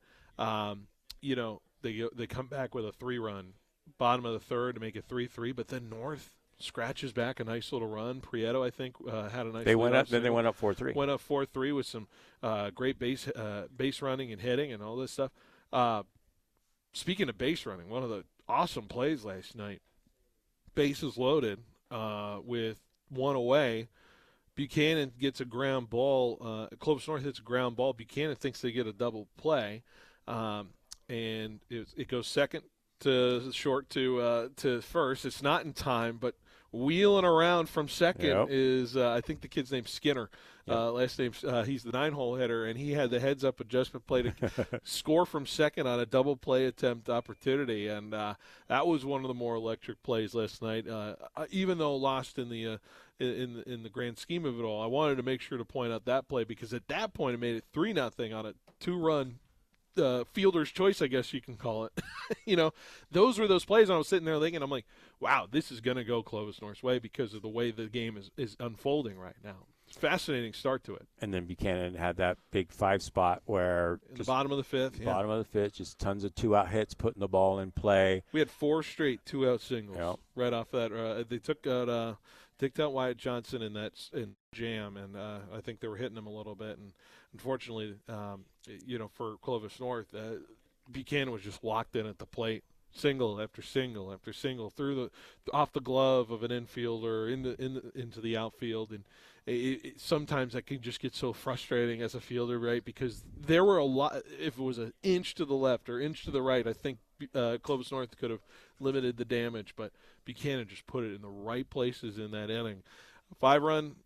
they come back with a 3-run, bottom of the third to make it 3-3. But then North scratches back a nice little run. Prieto, I think, had a nice. They went up. Then they went up 4-3. Went up 4-3 with some great base running and hitting and all this stuff. Speaking of base running, one of the awesome plays last night. Bases loaded with 1 away. Buchanan gets a ground ball. Clovis North hits a ground ball. Buchanan thinks they get a double play. And it goes second to short to first. It's not in time, but wheeling around from second is I think the kid's name's Skinner. Last name he's the 9-hole hitter, and he had the heads-up adjustment play to score from second on a double play attempt opportunity, and that was one of the more electric plays last night. Even though lost in the grand scheme of it all, I wanted to make sure to point out that play because at that point it made it 3-0 on a 2-run. Fielder's choice, I guess you can call it. Those were those plays. I was sitting there thinking, I'm like, wow, this is going to go Clovis North's way because of the way the game is unfolding right now. It's a fascinating start to it. And then Buchanan had that big 5 spot where in the bottom of the 5th. Bottom of the 5th, just tons of 2-out hits, putting the ball in play. We had 4 straight 2-out singles right off that. They took out Wyatt Johnson in jam, and I think they were hitting him a little bit. And unfortunately, for Clovis North, Buchanan was just locked in at the plate. single after single after single off the glove of an infielder into the outfield, and sometimes that can just get so frustrating as a fielder, right? Because there were a lot. If it was an inch to the left or inch to the right, I think Clovis North could have limited the damage, but Buchanan just put it in the right places in that inning. A five-run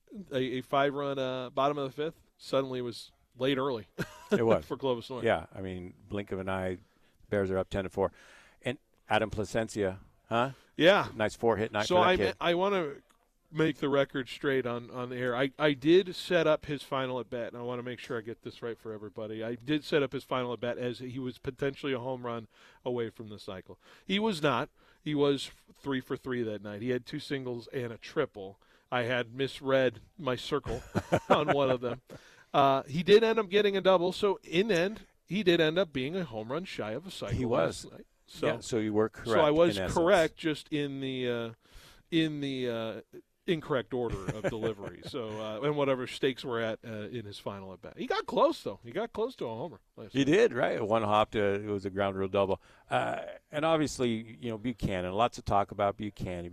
bottom of the fifth suddenly was late early. It was for Clovis North. Yeah, I mean, blink of an eye, Bears are up 10-4, and Adam Placencia, huh? Yeah, nice 4-hit night so for that kid. I want to make the record straight on the air. I did set up his final at bat, and I want to make sure I get this right for everybody. I did set up his final at bat as he was potentially a home run away from the cycle. He was not. He was 3 for 3 that night. He had 2 singles and a triple. I had misread my circle on one of them. He did end up getting a double, so in the end, he did end up being a home run shy of a cycle. He was. Last night. So you were correct. So I was correct, just in the incorrect order of delivery. So and whatever stakes were at in his final at bat, he got close though. He got close to a homer. He did, right? One hop to it was a ground rule double, and obviously Buchanan. Lots of talk about Buchanan.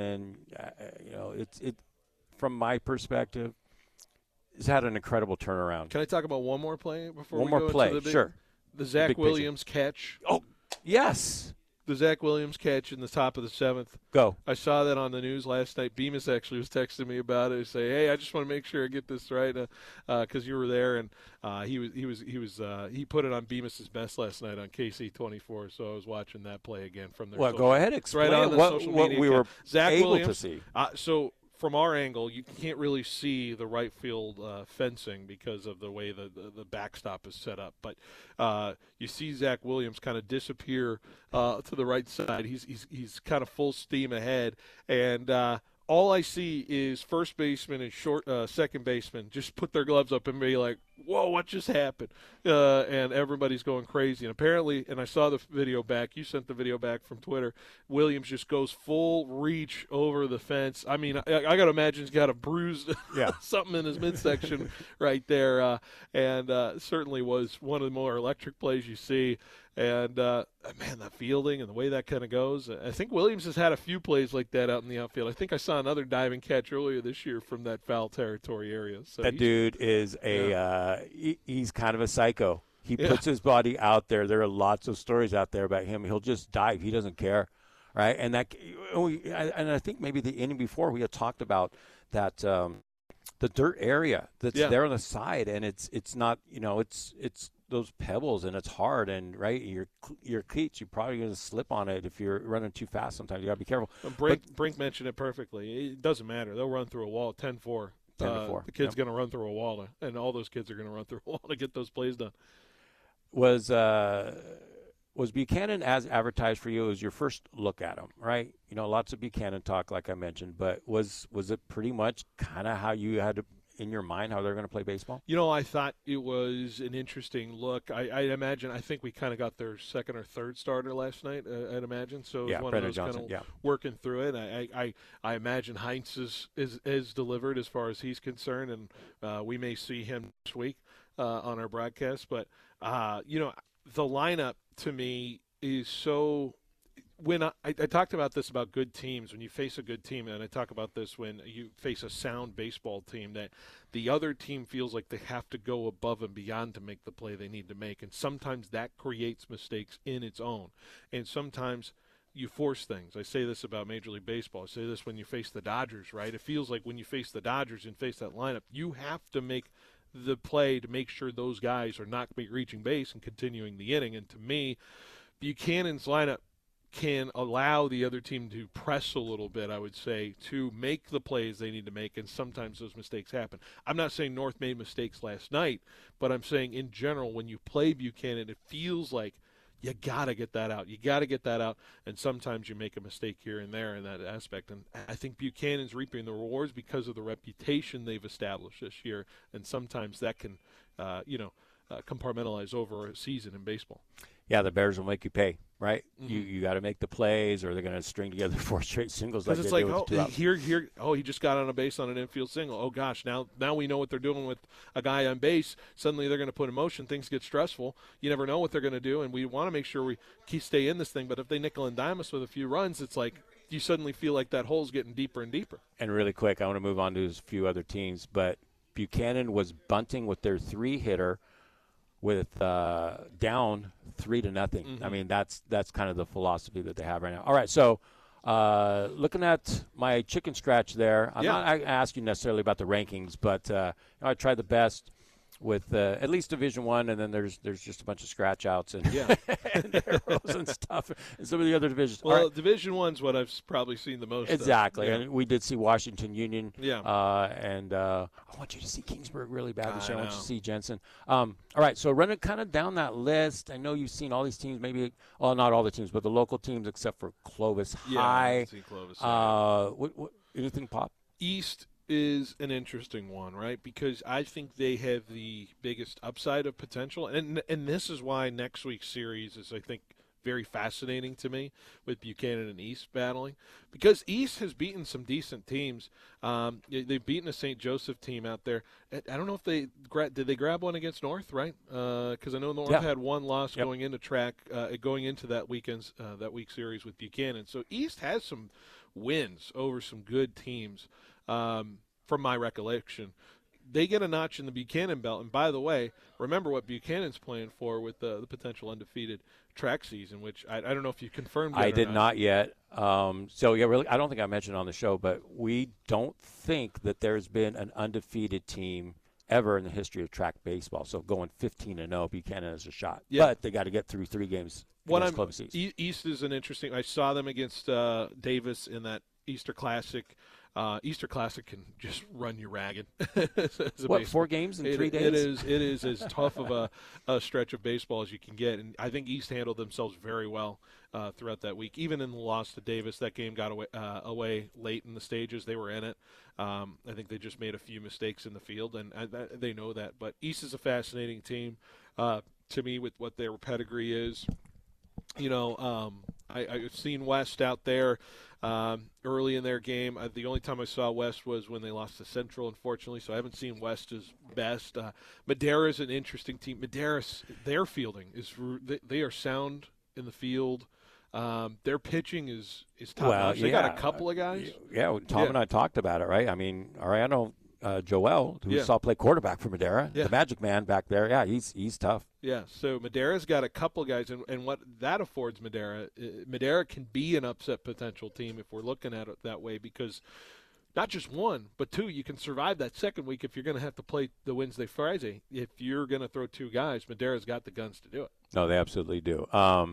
It's from my perspective, has had an incredible turnaround. Can I talk about one more play before one we more go play? Into the Sure. The Zach Big Williams catch. Oh, yes. The Zach Williams catch in the top of the 7th. Go. I saw that on the news last night. Bemis actually was texting me about it. He say, "Hey, I just want to make sure I get this right because you were there." And he put it on Bemis's best last night on KC24. So I was watching that play again from their. Well, go ahead. Explain right on the what social what media we were Zach able Williams, to see. So from our angle, you can't really see the right field fencing because of the way the backstop is set up. But you see Zach Williams kind of disappear to the right side. He's kind of full steam ahead, and all I see is first baseman and second baseman just put their gloves up and be like, "Whoa, what just happened?" And everybody's going crazy. And apparently, and I saw the video back. You sent the video back from Twitter. Williams just goes full reach over the fence. I mean, I got to imagine he's got a bruise, something in his midsection right there. And certainly was one of the more electric plays you see. And, man, the fielding and the way that kind of goes. I think Williams has had a few plays like that out in the outfield. I think I saw another diving catch earlier this year from that foul territory area. So that dude is he's kind of a psycho. He puts his body out there. There are lots of stories out there about him. He'll just dive. He doesn't care, right? And I think maybe the inning before we had talked about that the dirt area that's there on the side, and it's not it's those pebbles, and it's hard, and right, your cleats, you're probably going to slip on it if you're running too fast. Sometimes you got to be careful. Brink mentioned it perfectly. It doesn't matter. They'll run through a wall 10-4. 10-4. The kid's going to run through a wall, and all those kids are going to run through a wall to get those plays done. Was Buchanan as advertised for you? As your first look at him, right? Lots of Buchanan talk, like I mentioned, but was it pretty much kind of how you had to, in your mind, how they're going to play baseball? I thought it was an interesting look. I think we kind of got their second or third starter last night, I'd imagine. So it was one Brendan of those Johnson, kind of working through it. I imagine Heinz is delivered as far as he's concerned, and we may see him this week on our broadcast. But, the lineup to me is so – when I talked about this about good teams, when you face a good team, and I talk about this when you face a sound baseball team, that the other team feels like they have to go above and beyond to make the play they need to make. And sometimes that creates mistakes in its own. And sometimes you force things. I say this about Major League Baseball. I say this when you face the Dodgers, right? It feels like when you face the Dodgers and face that lineup, you have to make the play to make sure those guys are not reaching base and continuing the inning. And to me, Buchanan's lineup can allow the other team to press a little bit, I would say, to make the plays they need to make, and sometimes those mistakes happen. I'm not saying North made mistakes last night, but I'm saying in general, when you play Buchanan, it feels like you got to get that out. You got to get that out, and sometimes you make a mistake here and there in that aspect. And I think Buchanan's reaping the rewards because of the reputation they've established this year, and sometimes that can, compartmentalize over a season in baseball. Yeah, the Bears will make you pay. right? You got to make the plays, or they're going to string together 4 straight singles. Like Because it's they like, did with here, he just got on a base on an infield single. Oh gosh, now we know what they're doing with a guy on base. Suddenly they're going to put in motion. Things get stressful. You never know what they're going to do, and we want to make sure we stay in this thing. But if they nickel and dime us with a few runs, it's like you suddenly feel like that hole's getting deeper and deeper. And really quick, I want to move on to a few other teams, but Buchanan was bunting with their 3-hitter with down 3-0. Mm-hmm. I mean, that's kind of the philosophy that they have right now. All right, so looking at my chicken scratch there, I'm not asking necessarily about the rankings, but I tried the best with at least Division I, and then there's just a bunch of scratch outs and, and arrows and stuff in some of the other divisions. Well, Division I's what I've probably seen the most. Exactly, and we did see Washington Union. Yeah. And I want you to see Kingsburg really bad this year. I want you to see Jensen. All right, so running kind of down that list, I know you've seen all these teams, maybe, well, not all the teams, but the local teams except for Clovis High. I've seen Clovis High. What anything pop? East is an interesting one, right? Because I think they have the biggest upside of potential, and this is why next week's series is, I think, very fascinating to me with Buchanan and East battling, because East has beaten some decent teams. They've beaten a St. Joseph team out there. I don't know if did they grab one against North, right? Because I know North had one loss going into that week series with Buchanan. So East has some wins over some good teams. From my recollection, they get a notch in the Buchanan belt. And by the way, remember what Buchanan's playing for with the potential undefeated track season, which I don't know if you confirmed yet. I did not yet. Really, I don't think I mentioned on the show, but we don't think that there's been an undefeated team ever in the history of track baseball. So going 15-0, Buchanan has a shot. Yeah. But they got to get through 3 games against Clovis East. East is an interesting. I saw them against Davis in that Easter Classic. Easter Classic can just run you ragged. What, 4 games in 3 days? It is as tough of a stretch of baseball as you can get, and I think East handled themselves very well throughout that week. Even in the loss to Davis, that game got away late in the stages. They were in it. I think they just made a few mistakes in the field, and they know that. But East is a fascinating team to me with what their pedigree is. You know, I've seen West out there early in their game. The only time I saw West was when they lost to Central, unfortunately, so I haven't seen West's best. Madera is an interesting team. Madera's, their fielding they are sound in the field. Their pitching is top notch. They got a couple of guys. Yeah, Tom and I talked about it, right? I mean, Ariano Joel, who saw play quarterback for Madera, the Magic Man back there. Yeah, he's tough. Yeah, so Madera's got a couple of guys, and what that affords Madera can be an upset potential team if we're looking at it that way, because not just 1, but 2, you can survive that second week if you're going to have to play the Wednesday, Friday. If you're going to throw 2 guys, Madera's got the guns to do it. No, they absolutely do.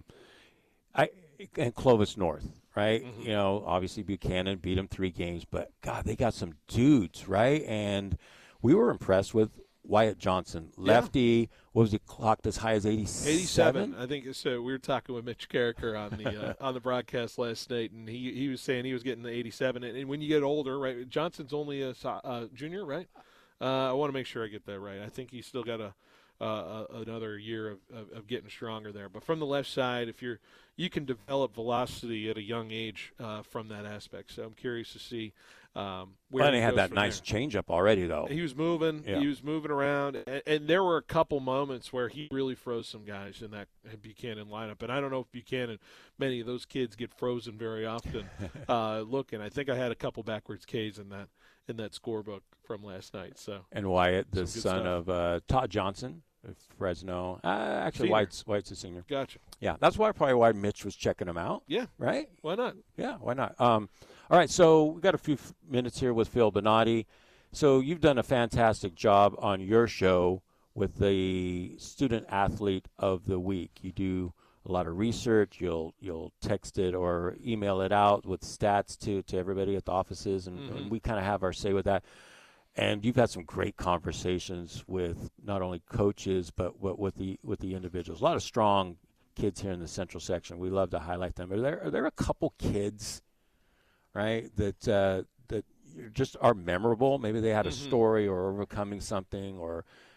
And Clovis North, right? Mm-hmm. You know, obviously Buchanan beat them 3 games, but God, they got some dudes, right? And we were impressed with Wyatt Johnson, lefty. What was he clocked as high as 87? I think so. We were talking with Mitch Carricker on the on the broadcast last night, and he was saying he was getting the 87. And when you get older, right? Johnson's only a junior, right? I want to make sure I get that right. I think he's still got another year of getting stronger there. But from the left side, if you can develop velocity at a young age from that aspect. So I'm curious to see where he had that nice changeup already, though. He was moving. Yeah. He was moving around, and there were a couple moments where he really froze some guys in that Buchanan lineup. And I don't know if Buchanan, many of those kids get frozen very often. Looking, I think I had a couple backwards Ks in that scorebook from last night. So and Wyatt, the son of Todd Johnson of Fresno. Actually, Wyatt's a senior. Gotcha. Yeah, that's probably why Mitch was checking him out. Yeah. Right? Why not? Yeah, why not? All right, so we've got a few minutes here with Phil Bonatti. So you've done a fantastic job on your show with the Student Athlete of the Week. You do a lot of research. You'll text it or email it out with stats to everybody at the offices, and we kind of have our say with that. And you've had some great conversations with not only coaches but with the individuals. A lot of strong kids here in the Central section. We love to highlight them. Are there a couple kids, right, that just are memorable? Maybe they had a story or overcoming something, or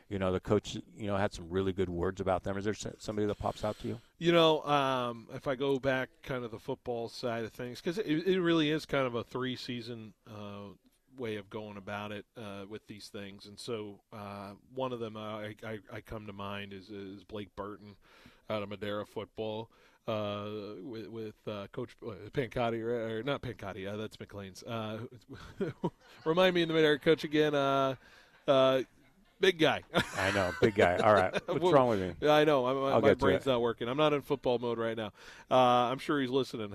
the coach, had some really good words about them. Is there somebody that pops out to you? If I go back kind of the football side of things, because it really is kind of a 3-season way of going about it with these things. And so one of them I come to mind is Blake Burton out of Madera football. With Coach Pancotti, or not Pancotti, that's McLean's. Remind me in the Madera coach again. Big guy. I know, big guy. All right. What's wrong with me? I know. My brain's not working. I'm not in football mode right now. I'm sure he's listening.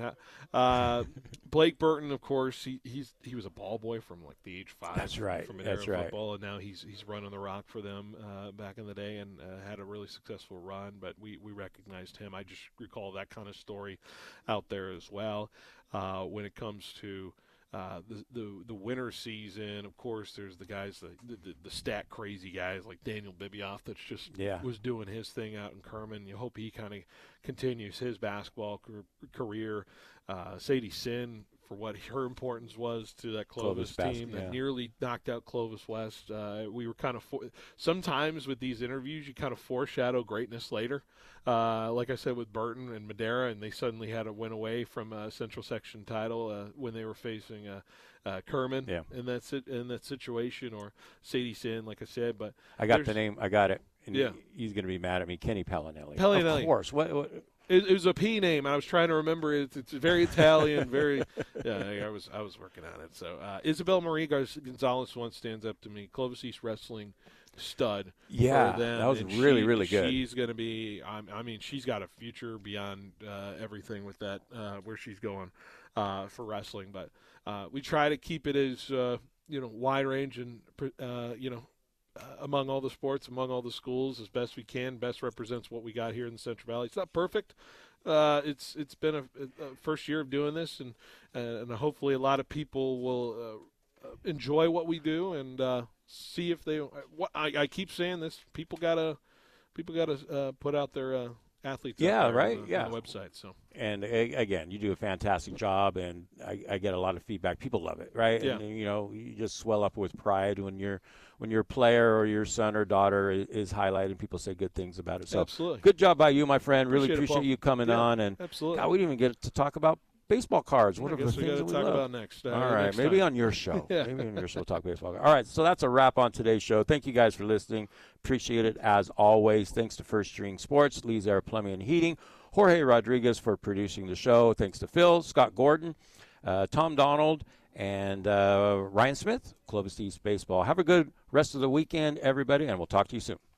Blake Burton, of course, he was a ball boy from like the age 5. That's right. From Madera That's right. football, and now he's running the rock for them back in the day, and had a really successful run. But we recognized him. I just recall that kind of story out there as well. When it comes to the winter season, of course, there's the guys, the stat crazy guys like Daniel Bibioff that's just was doing his thing out in Kerman. You hope he kind of continues his basketball career. Sadie Sin, for what her importance was to that Clovis team that nearly knocked out Clovis West. We were kind of sometimes with these interviews, you kind of foreshadow greatness later. Like I said with Burton and Madera, and they suddenly had to win away from a Central Section title when they were facing Kerman in that situation, or Sadie Sin, like I said. But I got the name. I got it. And he's going to be mad at me. Kenny Pellinelli. Pellinelli. Of course. What? It was a P name. I was trying to remember it. It's very Italian. Very. I was working on it. So Isabel Marie Gonzalez once stands up to me. Clovis East Wrestling stud. Yeah, for them. that was really good. She's going to be. I mean, she's got a future beyond everything with that where she's going for wrestling. But we try to keep it as wide range and among all the sports, among all the schools, as best we can. Best represents what we got here in the Central Valley. It's not perfect. It's been a first year of doing this, and hopefully a lot of people will enjoy what we do and see if they. I keep saying this. People gotta put out their athletes. Yeah, right. On the website. So. And again, you do a fantastic job, and I get a lot of feedback. People love it, right? Yeah. And you just swell up with pride when your player or your son or daughter is highlighted. People say good things about it. So absolutely, good job by you, my friend. Really appreciate it, you coming on. And absolutely, God, we didn't even get to talk about baseball cards. One of the things that we talk love. about next. All right, next maybe time. on your show. Maybe on your show, talk baseball. All right, so that's a wrap on today's show. Thank you guys for listening. Appreciate it as always. Thanks to First String Sports, Lee's Air Plumbing and Heating, Jorge Rodriguez for producing the show. Thanks to Phil, Scott Gordon, Tom Donald, and Ryan Smith, Clovis East Baseball. Have a good rest of the weekend, everybody, and we'll talk to you soon.